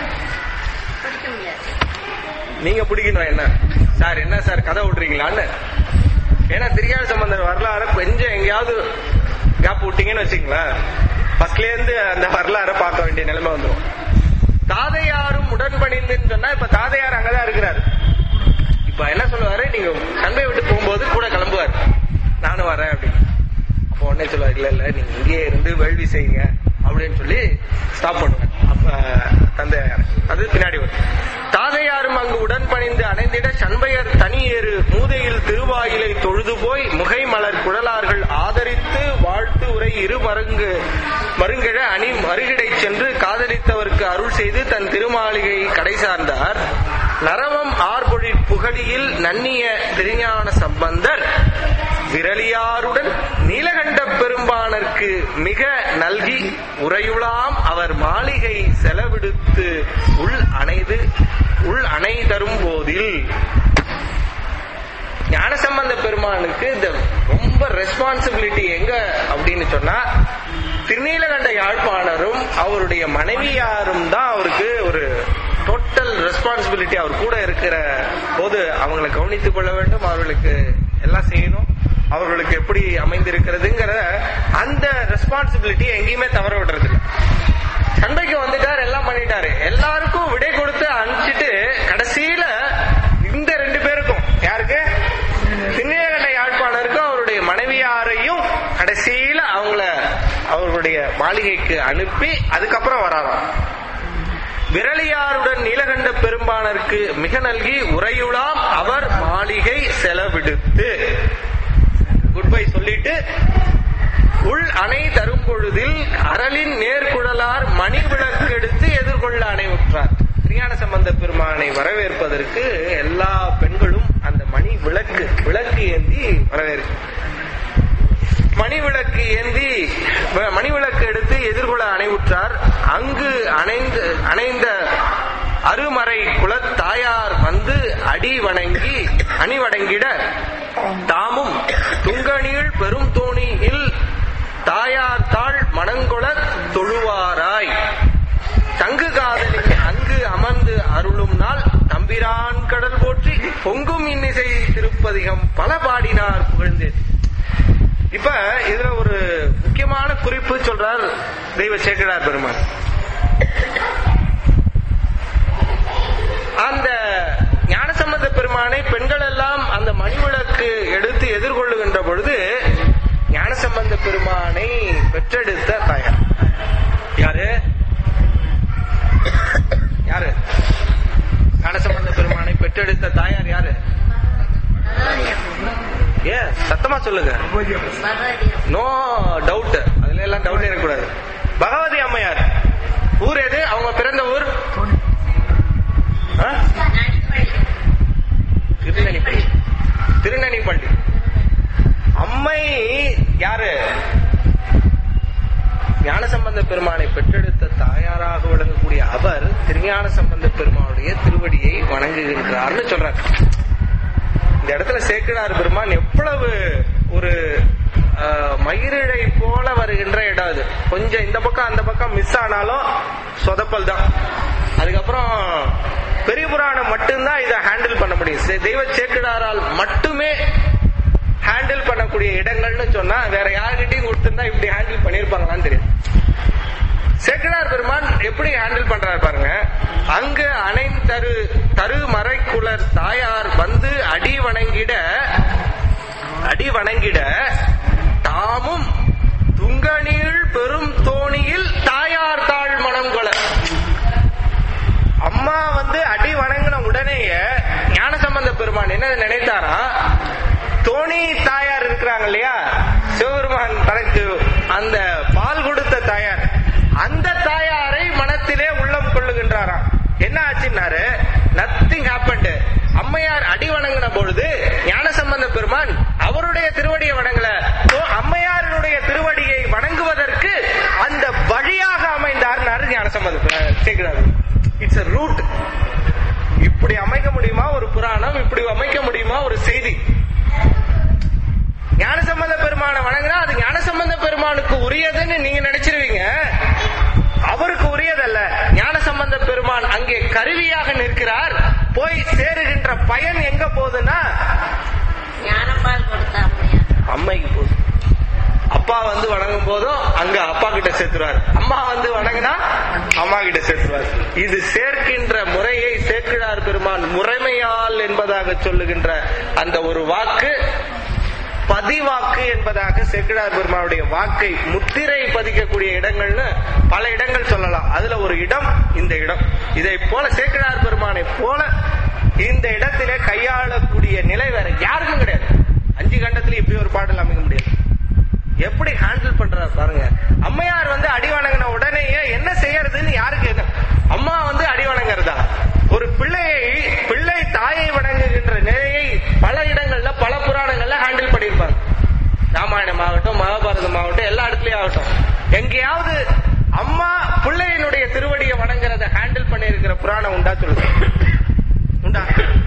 நீங்க பிடிக்கணும். என்ன சார் என்ன சார் கதை விட்டுறீங்களான்னு. ஏன்னா திருஞான சம்பந்தர் வரலாறு கொஞ்சம் எங்கேயாவது கேப் விட்டீங்கன்னு வச்சுங்களேன், ஃபர்ஸ்ட்ல இருந்து அந்த வரலாறு பார்க்க வேண்டிய நிலைமை வந்துடும். தாதையாரும் உடன் பணிந்துன்னு சொன்னா இப்ப தாதையார் அங்கதான் இருக்கிறாரு. இப்ப என்ன சொல்லுவாரு? நீங்க சண்பை விட்டு போகும்போது கூட கிளம்புவாரு, நானும் வரேன் அப்படின்னு. அப்போ உடனே சொல்லுவாரு, இல்ல இல்ல நீங்க இங்கேயே இருந்து வேள்வி செய்யுங்க அப்படின்னு சொல்லி ஸ்டாப் பண்ணுவேன். அப்ப தந்தையார் அது பின்னாடி வரும். தாதையாரும் அங்கு உடன் பணிந்து அணைந்திட சண்பையர் தனியேறு மூதையில் திருவாயிலை தொழுது போய் முகை மலர் குழலார்கள் ஆதரித்து வாழ்த்து உரை இரு மருங்கு மருங்கிழ அணி மருகிடை சென்று காதலித்தவருக்கு அருள் செய்து தன் திருமாளிகை கடை சார்ந்தார். நரவம் ஆர்பொழி புகழியில் நன்னிய திருஞான சம்பந்தர் விரலியாருடன் நீலகண்ட பெரும்பானர்க்கு மிக நல்கி உரையுளாம் அவர் மாளிகை செலவிடுத்து உள் அணைது உள் அணை தரும் போதில். ஞானசம்பந்த பெருமானுக்கு இந்த ரொம்ப ரெஸ்பான்சிபிலிட்டி எங்க அப்படின்னு சொன்னா, திருநீலகண்ட யாழ்ப்பாணரும் அவருடைய மனைவியாரும் தான் அவருக்கு ஒரு டோட்டல் ரெஸ்பான்சிபிலிட்டி. அவர் கூட இருக்கிற போது அவங்களை கவனித்துக் கொள்ள வேண்டும், அவர்களுக்கு எல்லாம் செய்யணும், அவர்களுக்கு எப்படி அமைந்திருக்கிறதுங்கிற அந்த ரெஸ்பான்சிபிலிட்டி எங்கேயுமே தவற விடுறது இல்லை. சண்டைக்கு வந்துட்டாரு, எல்லாம் பண்ணிட்டாரு, எல்லாருக்கும் விடை கொடுத்து அனுப்பிச்சிட்டு கடைசியில இந்த ரெண்டு பேருக்கும், யாருக்கு? திருநீலகண்ட யாழ்ப்பாணருக்கும் அவருடைய அவர்களுடைய மாளிகைக்கு அனுப்பி அதுக்கப்புறம் வராராம். விரலியாருடன் நீலகண்ட பெரும்பானருக்கு மிக நல்கி உரையுலாம் அவர் மாளிகை செலவிடுத்து குட் பை சொல்லிட்டு உள் அணை தரும் பொழுதில் அரளின் நேர்குழலார் மணி விளக்கு எடுத்து எதிர்கொள்ள அணைவுற்றார். திருஞான சம்பந்த பெருமானை வரவேற்பதற்கு எல்லா பெண்களும் அந்த மணி விளக்கு விளக்கு ஏந்தி வரவேற்கு மணி விளக்கு ஏந்தி மணி விளக்கு எடுத்து எதிர்கொள்ள அணைவுற்றார். அங்கு அணைந்த அணைந்த அருமறை குலத் தாயார் வந்து அடி வணங்கி அணி வணங்கிட தாமும் துங்கநீள் பெரும் தோணியில் தாயார் தாள் மணங்கொள தொழுவாராய் தங்கு காதலின் அங்கு அமர்ந்து அருளும் நாள் தம்பிரான் கடல் போற்றி பொங்கும் இன்னிசை திருப்பதிகம் பல பாடினார் புகழ்ந்தேன். இப்ப இதுல ஒரு முக்கியமான குறிப்பு சொல்றார் தெய்வ சேக்கிழார் பெருமான். அந்த ஞானசம்பந்த பெருமானை பெண்கள் எல்லாம் அந்த மணிவிளக்கு எடுத்து எதிர்கொள்ளுகின்ற பொழுது ஞானசம்பந்த பெருமானை பெற்றெடுத்த தாயார் யாரு யாரு ஞானசம்பந்த பெருமானை பெற்றெடுத்த தாயார் யாரு? ஏ சத்தமா சொல்லுங்க. நோ டவுட், அதுல எல்லாம் டவுட் இருக்கக்கூடாது. பகவதி அம்மையார் ஊர் எது? அவங்க பிறந்த ஊர் திருநெல்லிப்பள்ளி. திருநெல்லிப்பள்ளி அம்மை யாரு? ஞானசம்பந்த பெருமானை பெற்றெடுத்த தாயாராக விளங்கக்கூடிய அவர் திருஞான சம்பந்த பெருமானுடைய திருவடியை வணங்குகின்றார்னு சொல்றார். இந்த இடத்துல சேக்கிழார் பெருமான் எவ்வளவு ஒரு மயிரிழை போல வருகின்ற இடம் அது. கொஞ்சம் இந்த பக்கம் அந்த பக்கம் மிஸ் ஆனாலும் சொதப்பல் தான். அதுக்கப்புறம் பெரிய புராணம் மட்டும்தான் இதை ஹேண்டில் பண்ண முடியும். தெய்வ சேக்கிழாரால் மட்டுமே ஹேண்டில் பண்ணக்கூடிய இடங்கள்னு சொன்னா வேற யாருக்கிட்டையும் கொடுத்திருந்தா இப்படி ஹேண்டில் பண்ணிருப்பாங்களான்னு தெரியும். சேக்கிழார் பெருமான் எப்படி ஹேண்டில் பண்றாரு பாருங்க. அங்கு அணைந்தரு தரு மறைக்குலர் தாயார் வந்து அடி வணங்கிட அடி வணங்கிட தாமும் துங்கநீள் பெரும் தோணியில் தாயார் தாழ் மணங்கொள. அம்மா வந்து அடி வணங்கின உடனேயே ஞானசம்பந்த பெருமான் என்ன நினைத்தாரா, தோணி தாயார் இருக்கிறாங்க இல்லையா, சிவபெருமான் தனக்கு அந்த பால் கொடுத்த தாயார், அந்த தாயாரை மனத்திலே உள்ளம் கொள்ளுகின்றாராம். என்ன ஆச்சுன்னாரு, நத்திங் ஹேப்பன்ட். அம்மையார் அடி வணங்கின பொழுது ஞானசம்பந்த பெருமான் அவருடைய திருவடியை வணங்கல, அம்மையாருடைய திருவடியை வணங்குவதற்கு அந்த வழியாக அமைந்தார் ஞானசம்பந்த கேட்கிறார். It's a route. இப்படி அமைக்க முடியுமா ஒரு புராணம்? இப்படி அமைக்க முடியுமா ஒரு செய்தி? ஞானசம்பந்த பெருமான வணங்கினா அது ஞானசம்பந்த பெருமானுக்கு உரியதுன்னு நீங்க நினைச்சிருவீங்க. அவருக்கு உரியதல்ல. ஞானசம்பந்த பெருமான் அங்கே கருவியாக நிற்கிறார். போய் சேருகின்ற பயன் எங்க போகுதுன்னா ஞானப்பால் கொடுத்த அம்மைக்கு போகுது. அப்பா வந்து வணங்கும் போதும் அங்க அப்பா கிட்ட சேர்த்துருவார், அம்மா வந்து வணங்கினா அம்மா கிட்ட சேர்த்துருவார். இது சேர்க்கின்ற முறையை சேக்கிழார் பெருமான் முறைமையால் என்பதாக சொல்லுகின்ற அந்த ஒரு வாக்கு பதிவாக்கு என்பதாக சேக்கிழார் பெருமானுடைய வாக்கை முத்திரை பதிக்கக்கூடிய இடங்கள்னு பல இடங்கள் சொல்லலாம். அதுல ஒரு இடம் இந்த இடம். இதை போல சேக்கிழார் பெருமானை போல இந்த இடத்திலே கையாளக்கூடிய நிலை வேற யாருக்கும் கிடையாது. அஞ்சு கண்டத்துல இப்படி ஒரு பாடல் அமைக்க முடியாது. எப்படி ஹேண்டில் பண்றாரு பாருங்க. அம்மையார் வந்து அடி வணங்கின உடனேயே என்ன செய்யறதுன்னு யாருக்கு என்ன? அம்மா வந்து அடி வணங்குறதா? ஒரு பிள்ளையை பிள்ளை தாயை வணங்குகின்ற நிலையை பல இடங்கள்ல பல புராணங்கள்ல ஹேண்டில் பண்ணிருப்பாங்க. ராமாயணம் ஆகட்டும், மகாபாரதம் ஆகட்டும், எல்லா இடத்துலயும் ஆகட்டும், எங்கேயாவது அம்மா பிள்ளையினுடைய திருவடியை வணங்குறத ஹேண்டில் பண்ணி இருக்கிற புராணம் உண்டா? சொல்லுங்க, உண்டா?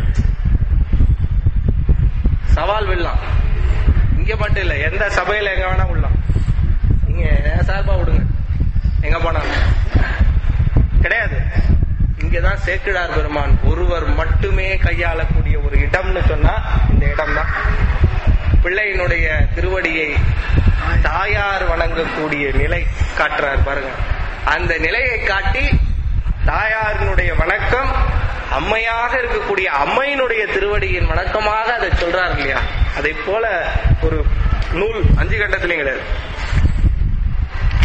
சவால் விடலாம். இங்க மட்டும் இல்ல, எந்த சபையில எங்க வேணா விடலாம். நீங்க சார்பா விடுங்க, எங்க போனாலும் கிடையாது. இங்கதான் சேக்கிழார் பெருமான் ஒருவர் மட்டுமே கையாளக்கூடிய ஒரு இடம்னு சொன்னா இந்த இடம் தான். பிள்ளையினுடைய திருவடியை தாயார் வணங்கக்கூடிய நிலை காட்டுறார் பாருங்க. அந்த நிலையை காட்டி தாயாரினுடைய வணக்கம் அம்மையாக இருக்கக்கூடிய அம்மையினுடைய திருவடியின் வணக்கமாக அதை சொல்றார் இல்லையா? அதை போல ஒரு நூல் அஞ்சு கண்டத்திலையும் கிடையாது.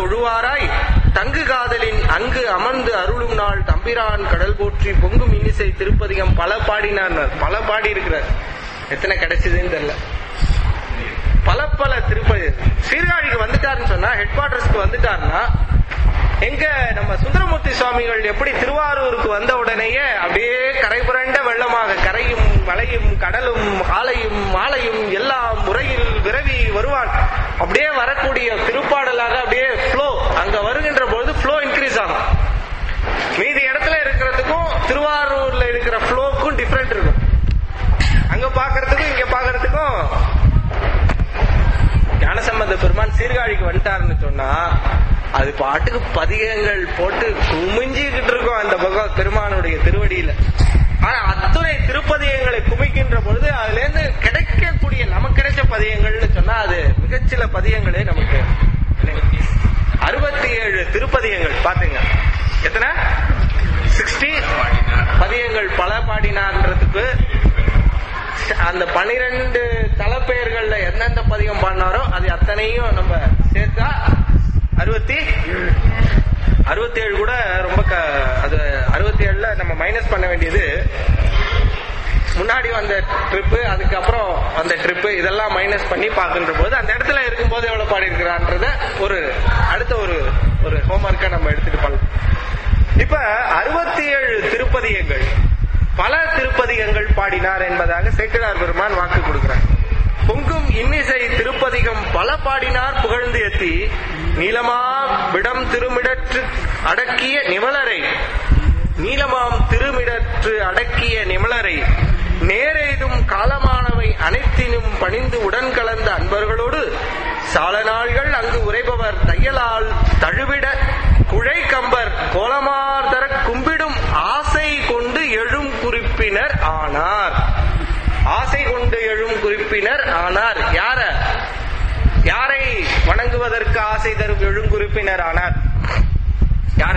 தொழுவாராய் தங்கு காதலின் அங்கு அமர்ந்து அருளும் நாள் தம்பிரான் கடல் போற்றி பொங்கும் இன்னிசை திருப்பதிகம் பல பாடினார். பல பாடி இருக்கிறார். எத்தனை கிடைச்சதுன்னு தெரியல. பல பல திருப்பதி சீர்காழிக்கு வந்துட்டாருன்னு சொன்னா, ஹெட் குவார்டர்ஸ்க்கு வந்துட்டாருன்னா, எங்க நம்ம சுந்தரமூர்த்தி சுவாமிகள் எப்படி திருவாரூருக்கு வந்த உடனேயே அப்படியே கரை புரண்ட வெள்ளமாக கரையும் மலையும் கடலும் ஆலையும் மாலையும் எல்லாம் முறையில் விரவி வருவான். அப்படியே வரக்கூடிய திருப்பாடலாக அப்படியே ஃப்ளோ, அங்க வருகின்ற பொழுது ஃப்ளோ இன்க்ரீஸ் ஆகும். மீதி இடத்துல இருக்கிறதுக்கும் திருவாரூர்ல இருக்கிற ஃப்ளோக்கும் டிஃபரெண்ட் இருக்கும். அங்க பாக்குறதுக்கும் இங்க பாக்குறதுக்கும். ஞானசம்பந்த பெருமான் சீர்காழிக்கு வந்துட்டாருன்னு சொன்னா அது பாட்டுக்கு பதிகங்கள் போட்டு குமிஞ்சிக்கிட்டு இருக்கும் அந்த பகம் பெருமானுடைய திருவடியில. ஆனா அத்துணை திருப்பதிகங்களை குமிக்கின்ற பொழுது அதுல இருந்து கிடைக்கக்கூடிய நமக்கு கிடைச்ச பதிகங்கள்னு சொன்னா அது மிகச்சில பதிகங்களே நமக்கு. அறுபத்தி ஏழு திருப்பதிகங்கள் பாத்துங்க. எத்தனை? சிக்ஸ்டி பதிகங்கள் பல பாடினார்ன்றதுக்கு அந்த பனிரெண்டு தலைப்பெயர்கள்ல எந்தெந்த பதிகம் பாடினாரோ அது அத்தனையும் நம்ம சேர்த்தா அறுபத்தி அறுபத்தி ஏழு கூட ரொம்ப அது அறுபத்தி ஏழுல நம்ம மைனஸ் பண்ண வேண்டியது முன்னாடி வந்த ட்ரிப்பு, அதுக்கப்புறம் வந்த ட்ரிப்பு, இதெல்லாம் மைனஸ் பண்ணி பார்க்கின்ற போது அந்த இடத்துல இருக்கும்போது எவ்வளவு பாடி இருக்கிறான்றத ஒரு அடுத்த ஒரு ஒரு ஹோம்ஒர்க்கா நம்ம எடுத்துட்டு பண்ணலாம். இப்ப அறுபத்தி ஏழு திருப்பதிகங்கள் பல திருப்பதிகங்கள் பாடினார் என்பதாக சேக்கிழார் பெருமான் வாக்கு கொடுக்கிறார். பொங்கும் இன்னிசை திருப்பதிகம் பல பாடினார் புகழ்ந்து எத்தி நீலமா விடம் திருமிடற்று அடக்கிய நிமலரை நீலமாம் திருமிடற்று அடக்கிய நிமலரை நேரெய்தும் காலமானவை அனைத்தினும் பணிந்து உடன் கலந்த அன்பர்களோடு சால நாள்கள் அங்கு உரைபவர் தையலால் தழுவிட குழை கம்பர் கோலமார்தர கும்பிடும் ஆசை கொண்டு எழும் குறிப்பினர் ஆனார். ஆசை கொண்டு எழும் குறிப்பினர் ஆனார். யார யாரை வணங்குவதற்கு ஆசை தரும் எழும் குறிப்பினர் ஆனார்? யார?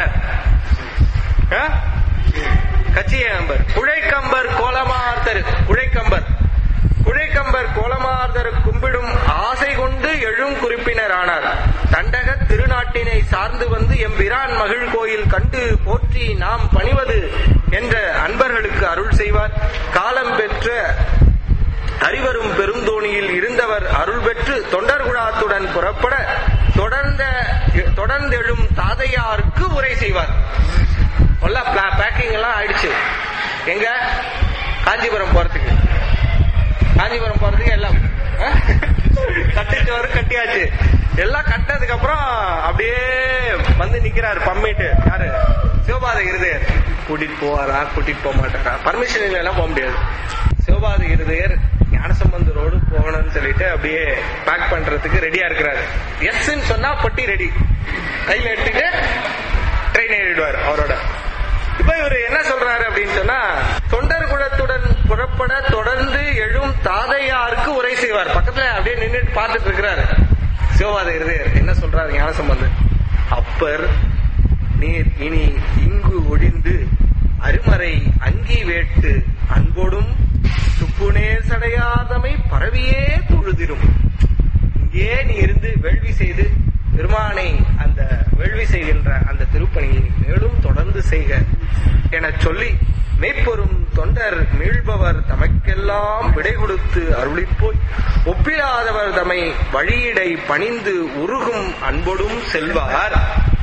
கச்சியம்பர். குழைக்கம்பர் கோலமார்தர் குழைக்கம்பர் குழைக்கம்பர் கோலமார்தர் கும்பிடும் ஆசை கொண்டு எழும் குறிப்பினர் ஆனார். தண்டக திருநாட்டினை சார்ந்து வந்து எம்பிரான் மகிழ் கோயில் கண்டு போற்றி நாம் பணிவது என்ற அன்பர்களுக்கு அருள் செய்வார். காலம் பெற்ற அறிவரும் பெருந்தோணியில் இருந்தவர் அருள் பெற்று தொண்டர்குழாத்துடன் புறப்பட தொடர்ந்த தொடர்ந்தெழும் தாதையாருக்கு உரை செய்வார். பேக்கிங் எல்லாம் ஆயிடுச்சு. எங்க காஞ்சிபுரம் போறதுக்கு காஞ்சிபுரம் போறதுக்கு எல்லாம் கட்டிச்சோறு கட்டியாச்சு. எல்லாம் கட்டினதுக்கு அப்புறம் அப்படியே வந்து நிக்கிறாரு பம்மிட்டு. யாரு? சிவபாத இருதயர். கூட்டிட்டு போவாரா கூட்டிட்டு போக மாட்டாரா? பர்மிஷன் எல்லாம் போக முடியாது. சிவபாத இருதயர் ஞானசம்பந்தரோடு போகணும்னு சொல்லிட்டு அப்படியே பேக் பண்றதுக்கு ரெடியா இருக்கிறாரு. எஸ் சொன்னா பொட்டி ரெடி, கையில எடுத்துட்டு ட்ரெயின் ஏறிடுவார் அவரோட. இப்ப இவரு என்ன சொல்றாரு அப்படின்னு சொன்னா, தொண்டர் குலத்துடன் புறப்பட தொடர்ந்து எழும் தாதையாருக்கு உரை செய்வார். பக்கத்துல அப்படியே நின்றுட்டு பார்த்துட்டு இருக்கிறாரு சிவபாத இருதயர். என்ன சொல்றாரு ஞானசம்பந்தர்? அப்பர் நீர் இனி இங்கு ஒழிந்து அருமறை அங்கி வேட்டு அன்போடும் துப்புனே சடையாதமை பரவியே தொழுதிரும். இங்கே நீ இருந்து வேள்வி செய்து பெருமானை அந்த வேள்வி செய்கின்ற அந்த திருப்பணியை மேலும் தொடர்ந்து செய்க என சொல்லி மெய்ப்பொரும் தொண்டர் மீள்பவர் தமக்கெல்லாம் விடை கொடுத்து அருளிப்போய் ஒப்பிலாதவர் தமை வழியிடை பணிந்து உருகும் அன்போடும் செல்வார்.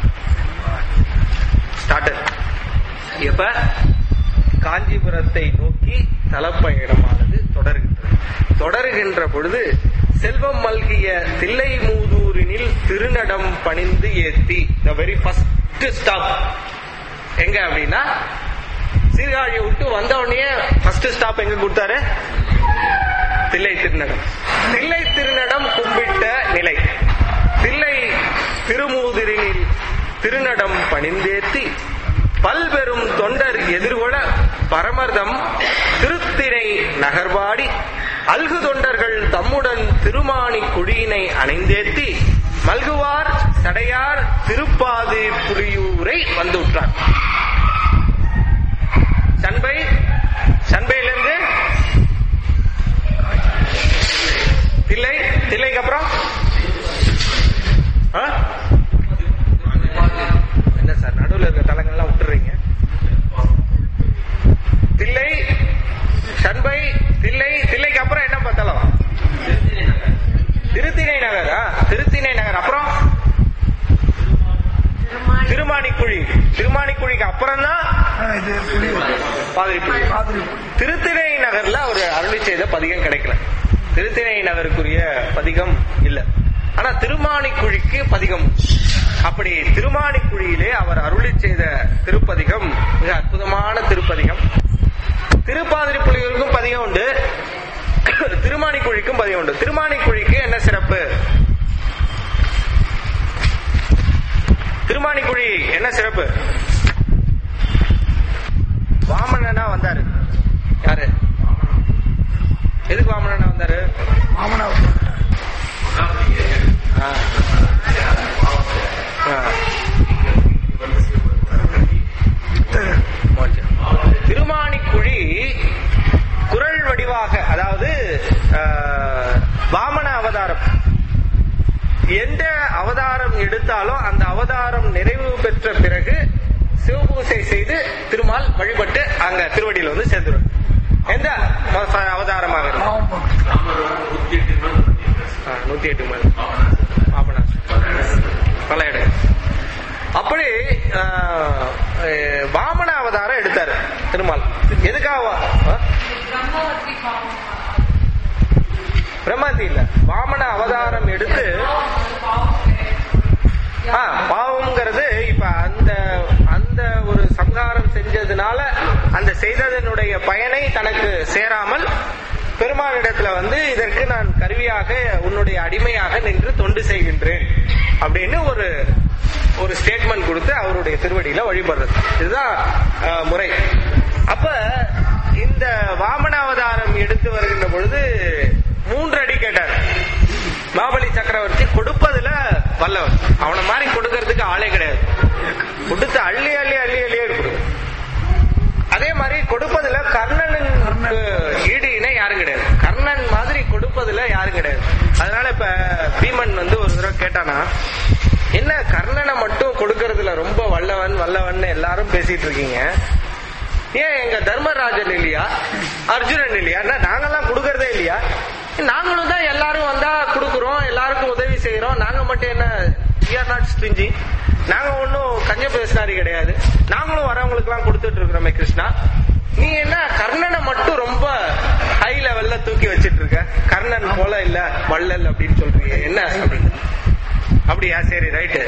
எப்ப காஞ்சிபுரத்தை நோக்கி தலப்பயணமானது தொடர்கின்றது. தொடருகின்ற பொழுது செல்வம் மல்கிய தில்லை மூதூரினில் திருநடம் பணிந்து ஏத்தி த வெரி ஃபர்ஸ்ட் ஸ்டாப் எங்க அப்படின்னா, சீர்காழியை விட்டு வந்த உடனே ஃபர்ஸ்ட் ஸ்டாப் எங்க கொடுத்தாரு? தில்லை திருநடம். தில்லை திருநடம் கும்பிட்ட நிலை. தில்லை திருமூதிரினில் திருநடம் பணிந்தேத்தி பல்பெரும் தொண்டர் எதிர்கொள்ள பரமர்தம் திருத்தினை நகர்வாடி அல்கு தொண்டர்கள் தம்முடன் திருமானி குடியினை அணைந்தேத்தி மல்குவார் சடையார் திருப்பாது புலியூரை வந்துவிட்டார். சண்பை சண்பையிலிருந்து தில்லை, தில்லைக்கு அப்புறம் சண்பை, தில்லை, தில்லைக்கு அப்புறம் என்ன பார்த்தாலும் திருத்திணை நகர். திருத்திணை நகர் அப்புறம் திருமானிக்குழி. திருமானிக்குழிக்கு அப்புறம் தான் பாதிரிப்புலி. திருத்திணை நகர்ல ஒரு அருளி செய்த பதிகம் கிடைக்கல. திருத்திணை நகருக்குரிய பதிகம் இல்ல. ஆனா திருமானிக்குழிக்கு பதிகம். அப்படி திருமானிக்குழியிலே அவர் அருளி செய்த திருப்பதிகம் மிக அற்புதமான திருப்பதிகம். திருப்பாதிரிப்புலிகளுக்கும் பதிகம் உண்டு, திருமானிக்குழிக்கும் பதிகம் உண்டு. திருமானிக்குழிக்கு என்ன சிறப்பு? திருமானிக்குழி என்ன சிறப்பு? வாமனனா வந்தாரு. யாரு? எதுக்கு வாமனனா வந்தாரு? திருமானிக்குழி குறள் வடிவாக, அதாவது வாமன அவதாரம். எந்த அவதாரம் எடுத்தாலும் அந்த அவதாரம் நிறைவு பெற்ற பிறகு சிவபூசை செய்து திருமால் வழிபட்டு அங்க திருவடியில வந்து சேர்ந்துருவார். எந்த அவதாரமாக நூத்தி எட்டு மணி பல இடம். அப்படி வாமன அவதாரம் எடுத்தாரு திருமால். எதுக்காக? பிரம்மதி இல்ல, வாமன அவதாரம் எடுத்து பாவம்ங்கிறது இப்ப அந்த அந்த ஒரு சம்ஹாரம் செஞ்சதுனால அந்த செய்ததனுடைய பயனை தனக்கு சேராமல் பெருமானிடத்துல வந்து இதற்கு நான் கருவியாக உன்னுடைய அடிமையாக நின்று தொண்டு செய்கின்றேன் அப்படின்னு ஒரு ஒரு ஸ்டேட்மெண்ட் கொடுத்து அவருடைய திருவடியில வழிபடுறது. இதுதான் முறை. அப்ப இந்த வாமன அவதாரம் எடுத்து வருகின்ற பொழுது மூன்று அடி கேட்டார். மாபலி சக்கரவர்த்தி கொடுப்பதுல வல்லவன், அவனை மாதிரி கொடுக்கறதுக்கு ஆளே கிடையாது. கொடுத்து அள்ளி அள்ளி அள்ளி அள்ளியே கொடுக்கும். அதே மாதிரி கொடுப்பதுல கர்ணனுக்கு ஈடு இணை யாரும் கிடையாது. கர்ணன் மாதிரி கொடுப்பதுல யாரும் கிடையாது. அதனால இப்ப பீமன் வந்து ஒரு தடவை கேட்டானா, என்ன கர்ணனை மட்டும் கொடுக்கறதுல ரொம்ப வல்லவன் வல்லவன் எல்லாரும் பேசிட்டு இருக்கீங்க, ஏன் எங்க தர்மராஜன் இல்லையா, அர்ஜுனன் இல்லையா, நாங்கெல்லாம் கொடுக்கறதே இல்லையா? நாங்களும் தான் எல்லாரும் வந்தா கொடுக்குறோம், எல்லாருக்கும் உதவி செய்யறோம், நாங்க மட்டும் என்ன we are not stingy, நாங்க ஒன்னும் கஞ்ச பேசினாரி கிடையாது, நாங்களும் வரவங்களுக்கு எல்லாம் கொடுத்துட்டு இருக்கிறோமே கிருஷ்ணா, நீ என்ன கர்ணனை மட்டும் ரொம்ப ஹை லெவல்ல தூக்கி வச்சிட்டு இருக்க, கர்ணன் போல இல்ல வள்ளல் அப்படின்னு சொல்றீங்க என்ன அப்படின்னு. அப்படியா, சரி ரைட்டு,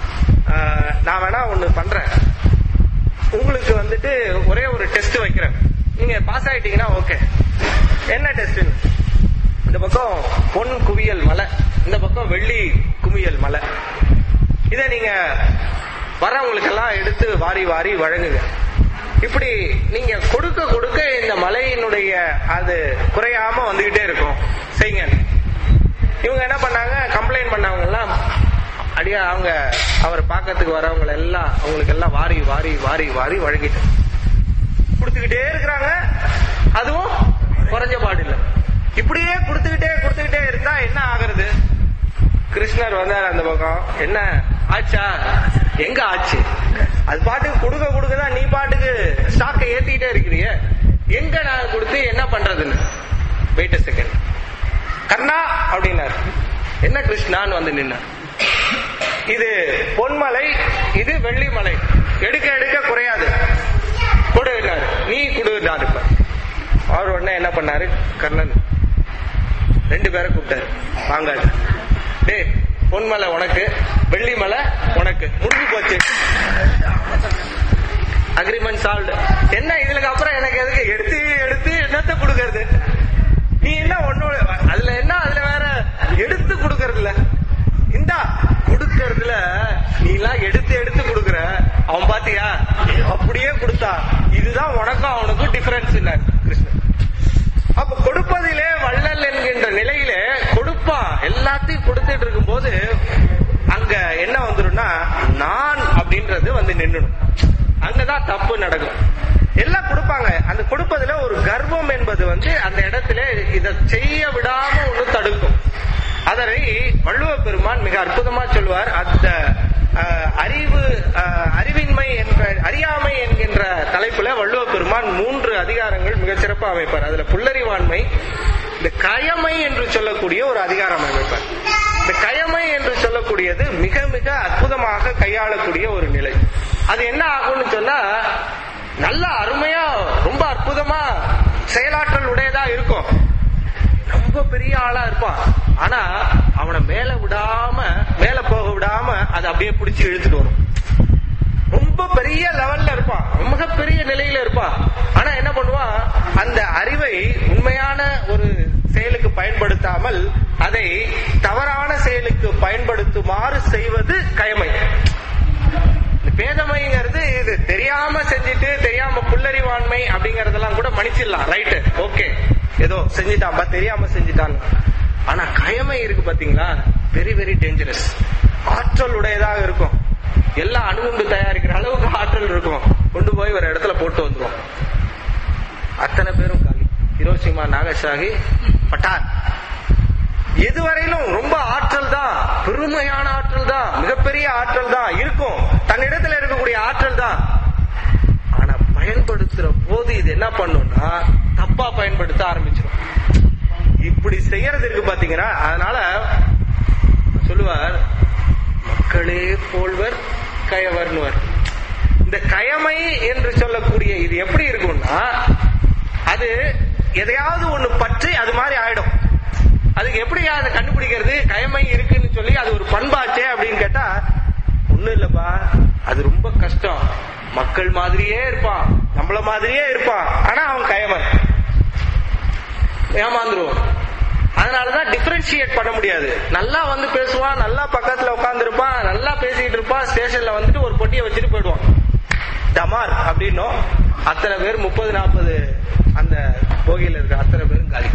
நான் வேணா ஒண்ணு பண்றேன், உங்களுக்கு வந்துட்டு ஒரே ஒரு டெஸ்ட் வைக்கிறேன், நீங்க பாஸ் ஆயிட்டீங்கன்னா ஓகே. என்ன டெஸ்ட்? இந்த பக்கம் பொன் குவியல் மலை, இந்த பக்கம் வெள்ளி குவியல் மலை, இத நீங்க வரவங்களுக்கெல்லாம் எடுத்து வாரி வாரி வழங்குங்க. இப்படி நீங்க கொடுக்க கொடுக்க இந்த மலையினுடைய அது குறையாம வந்துகிட்டே இருக்கும், செய்யுங்க. இவங்க என்ன பண்ணாங்க, கம்ப்ளைண்ட் பண்ணவங்க எல்லாம் அடியா அவங்க அவர் பாக்கிறதுக்கு வரவங்க எல்லாம் அவங்களுக்கு எல்லாம் வாரி வாரி வாரி வாரி வழங்கிட்டு கொடுத்துக்கிட்டே இருக்கிறாங்க. அதுவும் குறைஞ்ச பாடு இல்லை. இப்படியே கொடுத்துக்கிட்டே கொடுத்துக்கிட்டே இருந்தா என்ன ஆகுறது? கிருஷ்ணர் வந்தார் அந்த பக்கம், என்ன ஆச்சா, எங்க ஆச்சு, அது பாட்டுக்கு கொடுக்க கொடுக்கதான் நீ பாட்டுக்கு ஸ்டாக்கை ஏத்திக்கிட்டே இருக்கிறீங்க, எங்க நான் கொடுத்து என்ன பண்றதுன்னு. வெயிட் அ செகண்ட், கர்ணா அப்படின்னாரு. என்ன கிருஷ்ணான்னு வந்து நின்னார். இது பொன்மலை, இது வெள்ளிமலை, எடுக்க எடுக்க குறையாது, கொடுனாரு, நீ கொடுனாரு. அவர் உடனே என்ன பண்ணாரு, கர்ணன் ரெண்டு பேரை கூப்பிட்டாரு, வாங்க டே, பொன்மலை உனக்கு, வெள்ளிமலை உனக்கு, முடிஞ்சு போச்சு, அக்ரிமெண்ட் சால்வ்டு. என்ன இதுக்கு அப்புறம் எனக்கு எதுக்கு எடுத்து எடுத்து என்னத்த கொடுக்கறது, நீ என்ன ஒன்னோட அதுல என்ன, அதுல வேற எடுத்து கொடுக்கறதுல இந்தா கொடுக்கறதுல நீ எல்லாம் எடுத்து எடுத்து கொடுக்கற, அவன் பாத்தியா அப்படியே கொடுத்தா, இதுதான் உனக்கும் அவனுக்கும் டிஃபரன்ஸ் கிருஷ்ணன். அப்ப கொடுப்பதிலே வள்ளல் என்கின்ற நிலையில கொடுப்பான், எல்லாத்தையும் கொடுத்துட்டு இருக்கும் போது அங்க என்ன வந்துடும்னா நான் அப்படின்றது வந்து நின்றுடும். அங்கதான் தப்பு நடக்கும். எல்லாம் கொடுப்பாங்க, அந்த கொடுப்பதுல ஒரு கர்வம் என்பது வந்து அந்த இடத்துல இதை செய்ய விடாம ஒண்ணு தடுக்கும். அதனை வள்ளுவ பெருமான் மிக அற்புதமா சொல்லுவார். அந்த அறிவு அறிவின்மை என்ற அறியாமை என்கின்ற தலைப்புல வள்ளுவ பெருமான் மூன்று அதிகாரங்கள் மிகச்சிறப்பா அமைப்பார். அதுல புல்லறிவாண்மை, இந்த கயமை என்று சொல்லக்கூடிய ஒரு அதிகாரம் அமைப்பார். இந்த கயமை என்று சொல்லக்கூடியது மிக மிக அற்புதமாக கையாளக்கூடிய ஒரு நிலை. அது என்ன ஆகும்னு சொன்னா, நல்ல அருமையா ரொம்ப அற்புதமா செயலாற்றல் உடையதா இருக்கும், ரொம்ப பெரிய ஆளா இருப்பான். ஆனா அவனை மேல விடாம மேல போக விடாம அதை அப்படியே பிடிச்சி இழுத்துட்டு வரும். ரொம்ப பெரிய லெவல்ல இருப்பான், மிக பெரிய நிலையில இருப்பான். ஆனா என்ன பண்ணுவான், அந்த அறிவை உண்மையான ஒரு செயலுக்கு பயன்படுத்தாமல் அதை தவறான செயலுக்கு பயன்படுத்துமாறு செய்வது கயமை. பேதமைங்கிறது இது தெரியாம செஞ்சுட்டு தெரியாம புல்லறிவாண்மை அப்படிங்கறதெல்லாம் கூட மன்னிச்சிடலாம், ரைட்டு, ஓகே, ஏதோ செஞ்சுட்டான்பா, தெரியாம செஞ்சுட்டான். ஆனா கயமை இருக்கு பாத்தீங்களா, வெரி வெரி டேஞ்சரஸ். ஆற்றல் உடையதாக இருக்கும், எல்லாம் அணுகுண்டு தயாரிக்கிற அளவுக்கு ஆற்றல் இருக்கும். கொண்டு போய் ஒரு இடத்துல போட்டு வந்துடும், அத்தனை பேரும் காலி. ஹிரோஷிமா, நாகசாகி, பட்டார். எதுவரையிலும் ரொம்ப ஆற்றல் தான், பெருமையான ஆற்றல் தான், மிகப்பெரிய ஆற்றல் தான் இருக்கும், தன்னிடத்துல இருக்கக்கூடிய ஆற்றல் தான். ஆனா பயன்படுத்துற போது இது என்ன பண்ணும்னா தப்பா பயன்படுத்த ஆரம்பிச்சிடும். இப்படி செய்யறது இருக்கு பாத்தீங்கன்னா. அதனால சொல்லுவார், மக்களே போல்வர் கயவர்னுவர். இந்த கயமை என்று சொல்லக்கூடிய இது எப்படி இருக்கும்னா, அது எதையாவது ஒண்ணு பற்றி அது மாதிரி ஆயிடும். அதுக்கு எப்படி அதை கண்டுபிடிக்கிறது, கயமை இருக்குன்னு சொல்லி அது ஒரு பண்பாச்சே அப்படின்னு கேட்டா, ஒண்ணும் இல்லப்பா, அது ரொம்ப கஷ்டம். மக்கள் மாதிரியே இருப்பான், நம்மள மாதிரியே இருப்பான், ஆனா அவன் கயவன், ஏமாந்துருவான். அதனாலதான் டிஃபரன்ஷியேட் பண்ண முடியாது. நல்லா வந்து பேசுவான், நல்லா பக்கத்துல உட்கார்ந்து இருப்பான், நல்லா பேசிட்டு இருப்பான், ஸ்டேஷன்ல வந்துட்டு ஒரு பொட்டியை வச்சுட்டு போயிடுவான், டமார் அப்படின்னும். அத்தனை பேர் முப்பது நாற்பது அந்த போகியில இருக்க அத்தனை பேரும் காலி.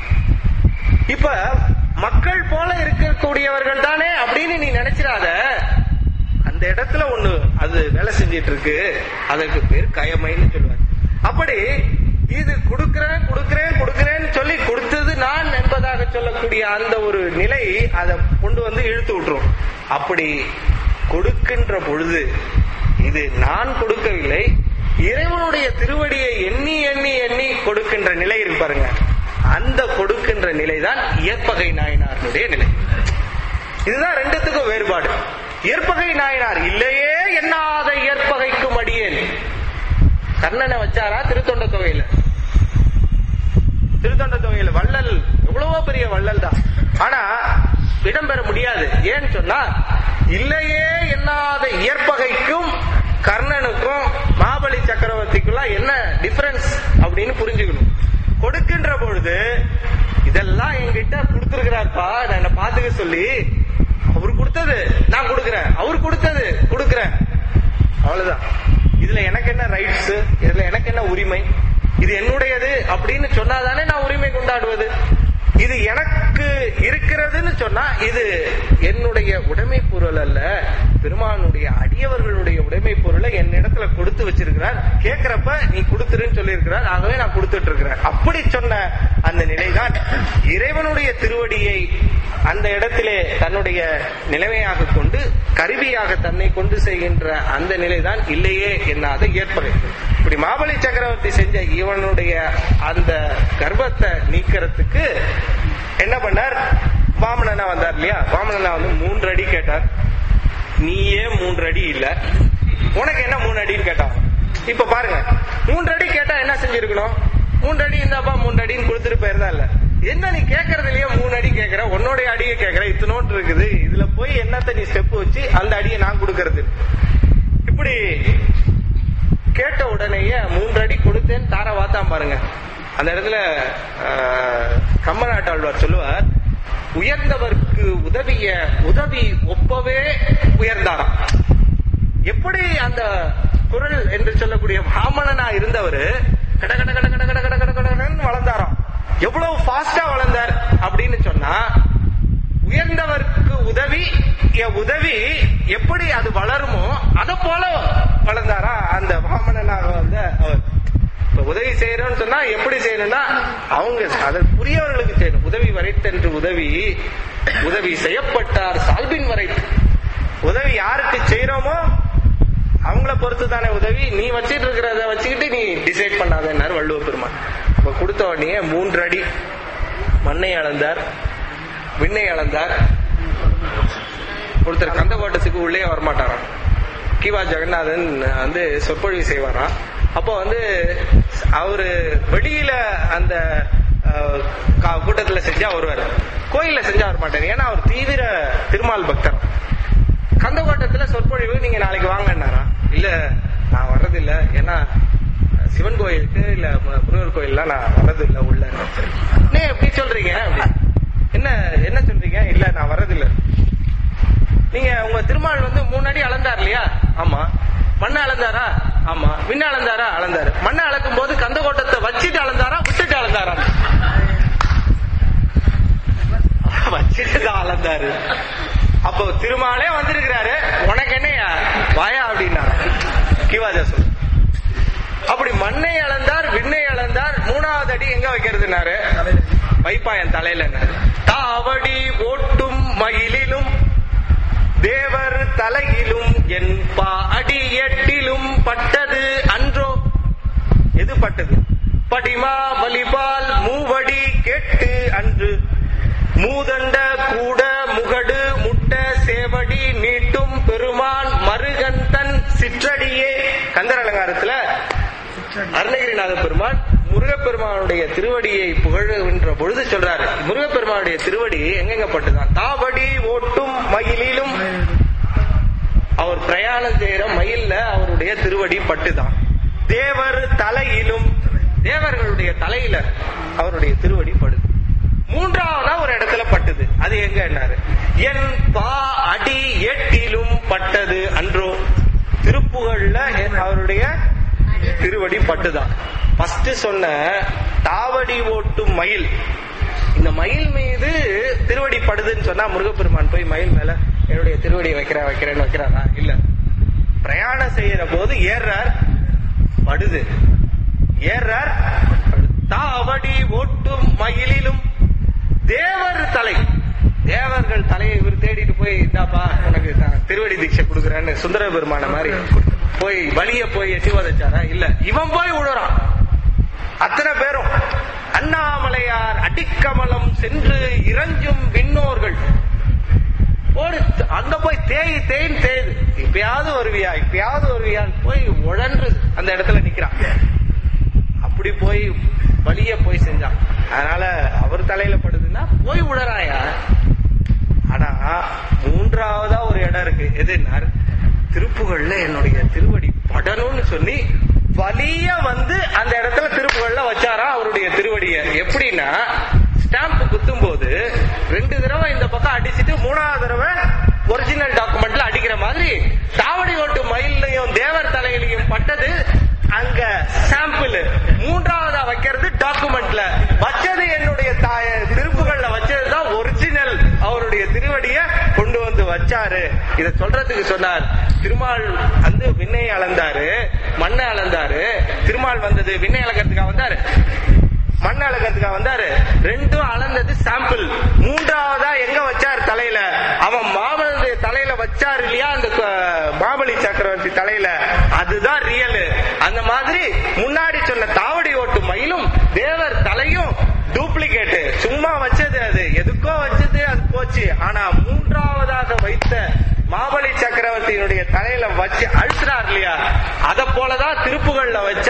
இப்ப மக்கள் போல இருக்கக்கூடியவர்கள் தானே அப்படின்னு நீ நினைச்சிடாத. அந்த இடத்துல ஒண்ணு அது வேலை செஞ்சிட்டு இருக்கு, அதற்கு பேர் கயமைன்னு சொல்லுவாங்க. அப்படி இது கொடுக்கிறேன் கொடுக்கிறேன் கொடுக்கிறேன்னு சொல்லி கொடுத்தது நான் என்பதாக சொல்லக்கூடிய அந்த ஒரு நிலை அதை கொண்டு வந்து இழுத்து விட்டுரும். அப்படி கொடுக்கின்ற பொழுது இது நான் கொடுக்கவில்லை, இறைவனுடைய திருவடியை எண்ணி எண்ணி எண்ணி கொடுக்கின்ற நிலை இருக்கு பாருங்க. அந்த கொடுக்கின்ற நிலைதான் இயற்பகை நாயனாருடைய நிலை. இதுதான் ரெண்டுத்துக்கும் வேறுபாடு. இயற்பகை நாயனார் இல்லையே எண்ணாத இயற்பகைக்கும் அடியேன். கர்ணனை வச்சாரா திருத்தொண்ட தொகையில? திருத்தொண்ட தொகையில வள்ளல் எவ்வளவோ பெரிய வள்ளல் தான், ஆனா இடம்பெற முடியாது. ஏன்னு சொன்னா, இல்லையே எண்ணாத இயற்பகைக்கும் கர்ணனுக்கும் மாபலி சக்கரவர்த்திக்குள்ள என்ன டிஃபரன்ஸ் அப்படின்னு புரிஞ்சுக்கணும். கொடுக்கின்ற பொழுது இதெல்லாம் என்கிட்ட கொடுத்திருக்கிறார்ப்பா, நான் என்ன பாத்துக்க சொல்லி, அவரு கொடுத்தது நான் கொடுக்கிறேன், அவரு கொடுத்தது கொடுக்கிறேன், அவ்வளவுதான். இதுல எனக்கு என்ன ரைட்ஸ், இதுல எனக்கு என்ன உரிமை, இது என்னுடையது அப்படின்னு சொன்னாதானே நான் உரிமை கொண்டாடுவது. இது எனக்கு இருக்கிறதுன்னு சொன்னா இது என்னுடைய உடைமை பொருள் அல்ல, பெருமானுடைய அடியவர்களுடைய உடைமை பொருளை என் இடத்துல கொடுத்து வச்சிருக்கிறார், கேட்கிறப்ப நீ கொடுத்துருன்னு சொல்லி இருக்கிறார், ஆகவே நான் கொடுத்துட்டு இருக்கிறேன். அப்படி சொன்ன அந்த நிலைதான் இறைவனுடைய திருவடியை அந்த இடத்திலே தன்னுடைய நிலைமையாக கொண்டு கருவியாக தன்னை கொண்டு செய்கின்ற அந்த நிலைதான் இல்லையே என்னாத ஏற்பகை. இப்படி மாபலி சக்கரவர்த்தி செஞ்ச இவனுடைய அந்த கர்ப்பத்தை நீக்கிறதுக்கு என்ன பண்ணார், வாமனனா வந்தார் இல்லையா, வாமனனா வந்து மூன்று அடி கேட்டார். நீயே மூன்று அடி இல்ல, உனக்கு என்ன மூணு அடின்னு கேட்டான். இப்ப பாருங்க, மூன்று அடி கேட்டா என்ன செஞ்சிருக்கணும், மூன்று அடி இருந்தாப்பா மூன்று அடின்னு கொடுத்துட்டு போயிருந்தா இல்ல. என்ன நீ கேட்கறது இல்லையா, மூணு அடி கேட்கற, உன்னோடைய அடியை கேட்கற, இத்தனோட்டு இருக்குது, இதுல போய் என்னத்த நீ ஸ்டெப் வச்சு அந்த அடியை நான் கொடுக்கறது. இப்படி கேட்ட உடனேயே மூன்று அடி கொடுத்தேன்னு தார வாத்தான் பாருங்க. அந்த இடத்துல கம்மநாட்டாழ்வார் சொல்லுவார், உயர்ந்தவர்க்கு உதவிய உதவி ஒப்பவே உயர்ந்தாராம். எப்படி அந்த குரல் என்று சொல்லக்கூடிய வாமனனா இருந்தவர் கட கட கட கட கட கட கட கடன்னு வளர்ந்தாராம். எவ்வளவு ஃபாஸ்டா வளர்ந்தார் அப்படின்னு சொன்னா, உயர்ந்தவர்க்கு உதவி உதவி எப்படி அது வளருமோ அதை போல வளர்ந்தாரா அந்த வாமனனாக வந்த அவர். உதவி செய்யறோம்னு சொன்னா எப்படி செய்யணும்னா, அவங்க அதை புரியவர்களுக்கு செய்யணும். உதவி வரைத்தென்று உதவி உதவி செய்யப்பட்டார் சால்பின் வரை. உதவி யாருக்கு செய்யறோமோ அவங்கள பொறுத்து தானே உதவி. நீ வச்சிட்டு இருக்கிறத வச்சுக்கிட்டு நீ டிசைட் பண்ணாதன்னாரு வள்ளுவ பெருமான். இப்ப கொடுத்த உடனே மூன்று அடி மண்ணை அளந்தார், விண்ணை அளந்தார். ஒருத்தர் கந்தகோட்டத்துக்கு உள்ளே வரமாட்டாராம். கிவா ஜெகநாதன் வந்து சொற்பொழிவு செய்வாராம். அப்போ வந்து அவரு வெளியில அந்த கூட்டத்துல செஞ்சா வருவாரு, கோயில்ல செஞ்சா வர மாட்டாரு. ஏன்னா அவர் தீவிர திருமால் பக்தர். கந்தகோட்டத்துல சொற்பொழிவு நீங்க நாளைக்கு வாங்கன்னாரா? இல்ல நான் வர்றதில்ல, ஏன்னா சிவன் கோயிலுக்கு இல்ல முருகர் கோயில்லாம் நான் வர்றதில்ல உள்ள. எப்படி சொல்றீங்க? என்ன என்ன சொல்றீங்க? இல்ல நான் வர்றதில்ல. நீங்க உங்க திருமால் வந்து மூணு அடி அளந்தார் இல்லையா? ஆமா. மண்ணை அளந்தாரா? ஆமா. விண்ண அளந்தாரா? அளந்தாரு. மண்ணை அளக்கும் போது கந்தகோட்டத்தை வச்சுட்டு அளந்தாரா விட்டுட்டு அளந்தாரா? வச்சுட்டு தான் அளந்தாரு. அப்போ திருமாலே வந்திருக்கிறாரு, உனக்கு என்னையா வாயா அப்படின்னா கிவாஜா சொல். அப்படி மண்ணை அளந்தார், விண்ணை அளந்தார். மூணாவது அடி எங்க வைக்கிறதுனாரு? வைப்பா என் தலையில. தாவடி ஓட்டும் மயிலிலும் தேவர் தலையிலும் என் பா அடி எட்டிலும் பட்டது அன்றோ. எது பட்டது? படிமா வலிபால் மூவடி கேட்டு அன்று மூதண்ட கூட முகடு முட்ட சேவடி நீட்டும் பெருமான் மருகன் தன் சிற்றடியே. கந்தர் அலங்காரத்துல அருணகிரிநாத பெருமான் முருகப்பெருமானுடைய திருவடியை புகழ்கின்ற பொழுது சொல்றாரு, முருகப்பெருமானுடைய திருவடி எங்கெங்க பட்டுதான்? தாவடி ஓட்டும் மயிலிலும், அவர் பிரயாணம் செய்யற மயில்ல அவருடைய திருவடி பட்டுதான். தேவர் தலையிலும், தேவர்களுடைய தலையில அவருடைய திருவடி படுது. மூன்றாவதா ஒரு இடத்துல பட்டுது. அது எங்க என்னாரு? என் பா அடி எட்டிலும் பட்டது அன்றோ. திருப்புகழ்ல அவருடைய திருவடி பட்டுதான். ஃபர்ஸ்ட் சொன்ன தாவடி ஓட்டும் மயில், இந்த மயில் மீது திருவடி படுதுன்னு சொன்னா முருகப்பெருமான் போய் மயில் மேல என்னுடைய திருவடியை வைக்கிறேன் வைக்கிறேன்னு வைக்கிறாரா? இல்ல. பிரயாணம் செய்யற போது ஏறார், படுது. ஏறார், தாவடி ஓட்டும் மயிலிலும் தேவர் தலை, தேவர்கள் தலையை இவர் தேடிட்டு போய் இந்தாப்பா உனக்கு திருவடி தீட்சை கொடுக்குறேன்னு சுந்தர பெருமான மாதிரி போய் வலிய போய் எட்டி வதச்சாரா? இல்ல. இவன் போய் விழுறான். அத்தனை பேரும் அண்ணாமலையார் அடிக்கமலம் சென்று இறஞ்சும் விண்ணோர்கள் ஒரு அங்க போய் தேய் தேயின் தேயுது. இப்பயாவது வருவியா இப்பயாவது வருவியா போய் உழன்று அந்த இடத்துல நிக்கிறான். அப்படி போய் வலிய போய் செஞ்சான். அதனால அவர் தலையில படுதுன்னா போய் விழறாயா. ஆனா மூன்றாவதா ஒரு இடம் இருக்கு. எதுன்னா திருப்புகள்ல என்னுடைய திருவடி படணும்னு சொல்லி வலிய வந்து அந்த இடத்துல திருப்புகள்ல வச்சாரா அவருடைய திருவடிய. எப்படின்னா ஸ்டாம்ப் குத்தும் போது ரெண்டு தடவை இந்த பக்கம் அடிச்சுட்டு மூணாவது தடவை ஒரிஜினல் டாக்குமெண்ட்ல அடிக்கிற மாதிரி தாவடி ஓட்டு மயிலையும் தேவர் தலையிலையும் பட்டது அங்க சாம்பிள். மூன்றாவதா வைக்கிறது டாக்குமெண்ட்ல வச்சது என்னுடைய திருப்புகள்ல வச்சதுதான் ஒரிஜினல். அவருடைய திருவடிய கொண்டு வந்து வச்சாரு. இத சொல்றதுக்கு சொன்னார். திருமால் வந்து விண்ணை அளந்தாரு, மண்ணை அளந்தாரு. திருமால் வந்தது விண்ணை அளக்கிறதுக்காக வந்தாரு, மண்ணை அளக்கிறதுக்காக வந்தாரு. ரெண்டும் அளந்தது சாம்பிள். மூன்றாவதா எங்க வச்சார்? தலையில. அவன் மாமனுடைய தலையில வச்சாரு இல்லையா, அந்த மாபலி சக்கரவர்த்தி தலையில, அதுதான் ரியல். அந்த மாதிரி முன்னாடி சொன்ன தாவடி ஓட்டு மயிலும் தேவர் தலையும் டூப்ளிகேட். சும்மா வச்சது, அது எதுக்கோ வச்சது, அது போச்சு. ஆனா மூன்றாவதாக வைத்த மாபலி சக்கரவர்த்தியினுடைய தலையில வச்சு அழுத்துறார் இல்லையா, அத போலதான் திருப்புகள்ல வச்ச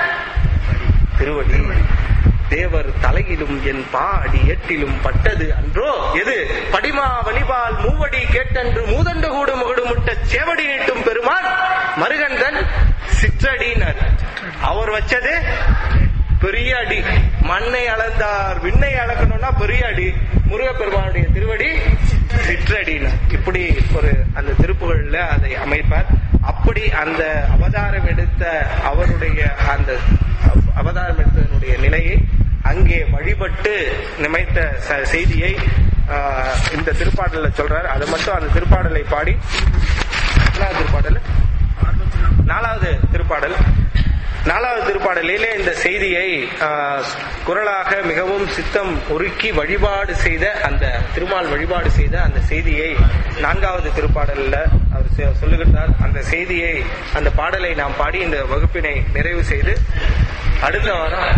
திருவடி. தேவர் தலையிலும் என் பா அடி எட்டிலும் பட்டது அன்றோ. எது? படிமா வலிபால் மூவடி கேட்டன்று மூதண்டு கூடு முகடு முட்ட சேவடி நீட்டும் பெருமான் மருகந்தன் சிற்றடினர். அவர் வச்சது பெரிய அடி. மண்ணை அளந்தார், விண்ணை அளக்கணும்னா பெரிய அடி. முருகப்பெருமானுடைய திருவடி சிற்றடினர். இப்படி ஒரு அந்த திருப்புகள்ல அதை அமைப்பார். அப்படி அந்த அவதாரம் எடுத்த அவருடைய அந்த அவதாரம் எடுத்ததனுடைய நிலையை அங்கே வழிபட்டு நிமைத்த செய்தியை இந்த திருப்பாடல சொல்றார். அதை மட்டும் அந்த திருப்பாடலை பாடி திருப்பாடல் நாலாவது திருப்பாடல் நாலாவது திருப்பாடலிலே இந்த செய்தியை குரலாக மிகவும் சித்தம் உருக்கி வழிபாடு செய்த அந்த திருமால் வழிபாடு செய்த அந்த செய்தியை நான்காவது திருப்பாடல்ல சொ- சொல்லுகின்றார். அந்த செய்தியை, அந்த பாடலை நாம் பாடி இந்த வகுப்பினை நிறைவு செய்து அடுத்த வாரம்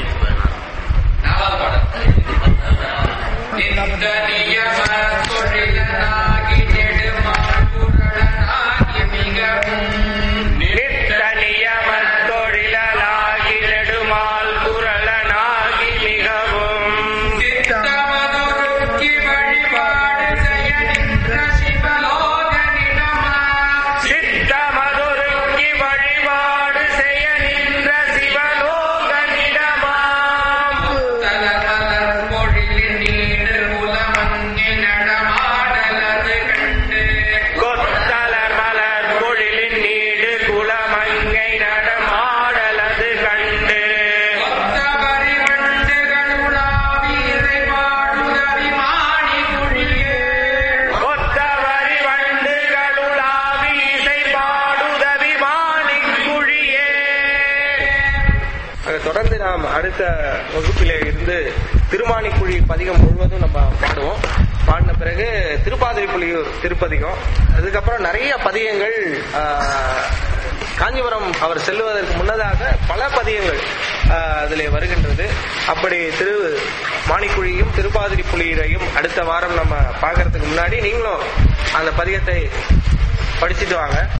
தொடர்ந்து நாம் அடுத்த வகுப்பிலே இருந்து திருமானிக்குழி பதிகம் முழுவதும் நம்ம பாடுவோம். பாடின பிறகு திருப்பாதிரிப்புலியூர் திருப்பதிகம், அதுக்கப்புறம் நிறைய பதிகங்கள் ஆஹ், காஞ்சிபுரம் அவர் செல்லுவதற்கு முன்னதாக பல பதிகங்கள் ஆஹ், அதிலே வருகின்றது. அப்படி திரு மாணிக்குழியும் திருப்பாதிரிப்புலியூரையும் அடுத்த வாரம் நம்ம பார்க்கறதுக்கு முன்னாடி நீங்களும் அந்த பதிகத்தை படிச்சுட்டு வாங்க.